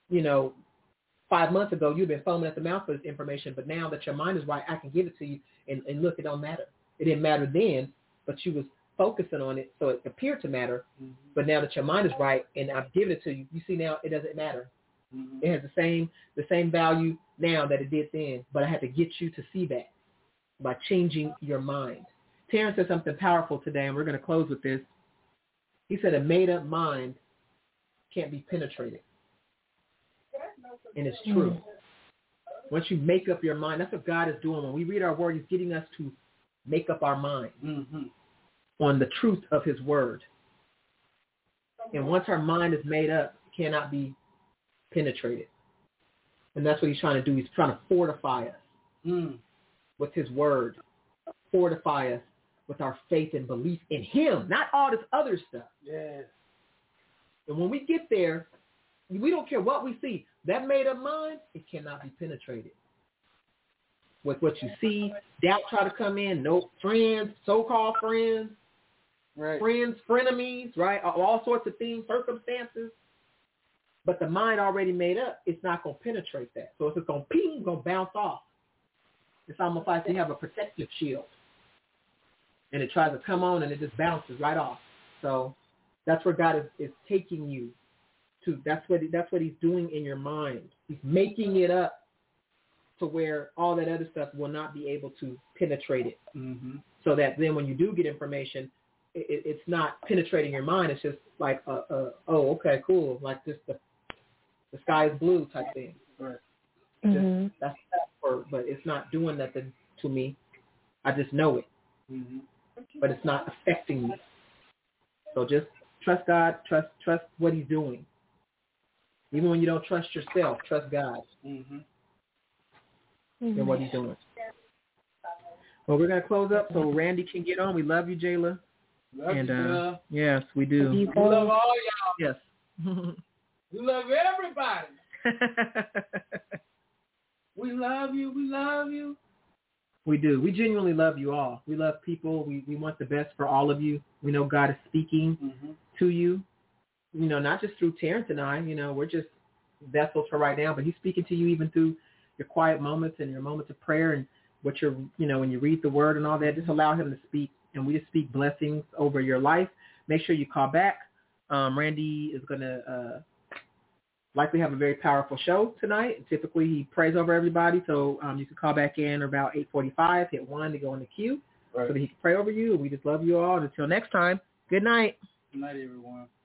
5 months ago you've been foaming at the mouth for this information, but now that your mind is right, I can give it to you, and look, it don't matter. It didn't matter then, but you was focusing on it, so it appeared to matter. Mm-hmm. But now that your mind is right and I've given it to you, you see now it doesn't matter. Mm-hmm. It has the same value now that it did then, but I had to get you to see that by changing your mind. Terrence said something powerful today, and we're going to close with this. He said a made-up mind can't be penetrated. And it's true. Once you make up your mind, that's what God is doing. When we read our word, he's getting us to make up our mind on the truth of his word. And once our mind is made up, it cannot be penetrated. And that's what he's trying to do. He's trying to fortify us with his word. Fortify us with our faith and belief in him, not all this other stuff. Yes. And when we get there, we don't care what we see. That made up mind, it cannot be penetrated. With what you see, doubt try to come in, no friends, so-called friends, right. Friends, frenemies, right? All sorts of things, circumstances. But the mind already made up, it's not going to penetrate that. So if it's going to ping, going to bounce off. It's almost like you have a protective shield. And it tries to come on and it just bounces right off. So that's where God is taking you to. That's what he's doing in your mind. He's making it up to where all that other stuff will not be able to penetrate it. Mm-hmm. So that then when you do get information, it's not penetrating your mind. It's just like, oh, okay, cool. Like just the sky is blue type thing. Right. Mm-hmm. That's word, but it's not doing nothing to me. I just know it. Mm-hmm. But it's not affecting me. So just trust God, trust what he's doing. Even when you don't trust yourself, trust God Mhm. and what he's doing. Well, we're going to close up so Randy can get on. We love you, Jayla. Love you, love. Yes, we do. We love all y'all. Yes. We love everybody. We love you. We love you. We do. We genuinely love you all. We love people. We want the best for all of you. We know God is speaking to you, not just through Terrence and I. We're just vessels for right now, but he's speaking to you even through your quiet moments and your moments of prayer and what you're, when you read the word and all that. Just allow him to speak, and we just speak blessings over your life. Make sure you call back. Randy is going to likely have a very powerful show tonight. Typically, he prays over everybody, so you can call back in about 8:45, hit 1 to go in the queue so that he can pray over you. We just love you all. And until next time, good night. Good night, everyone.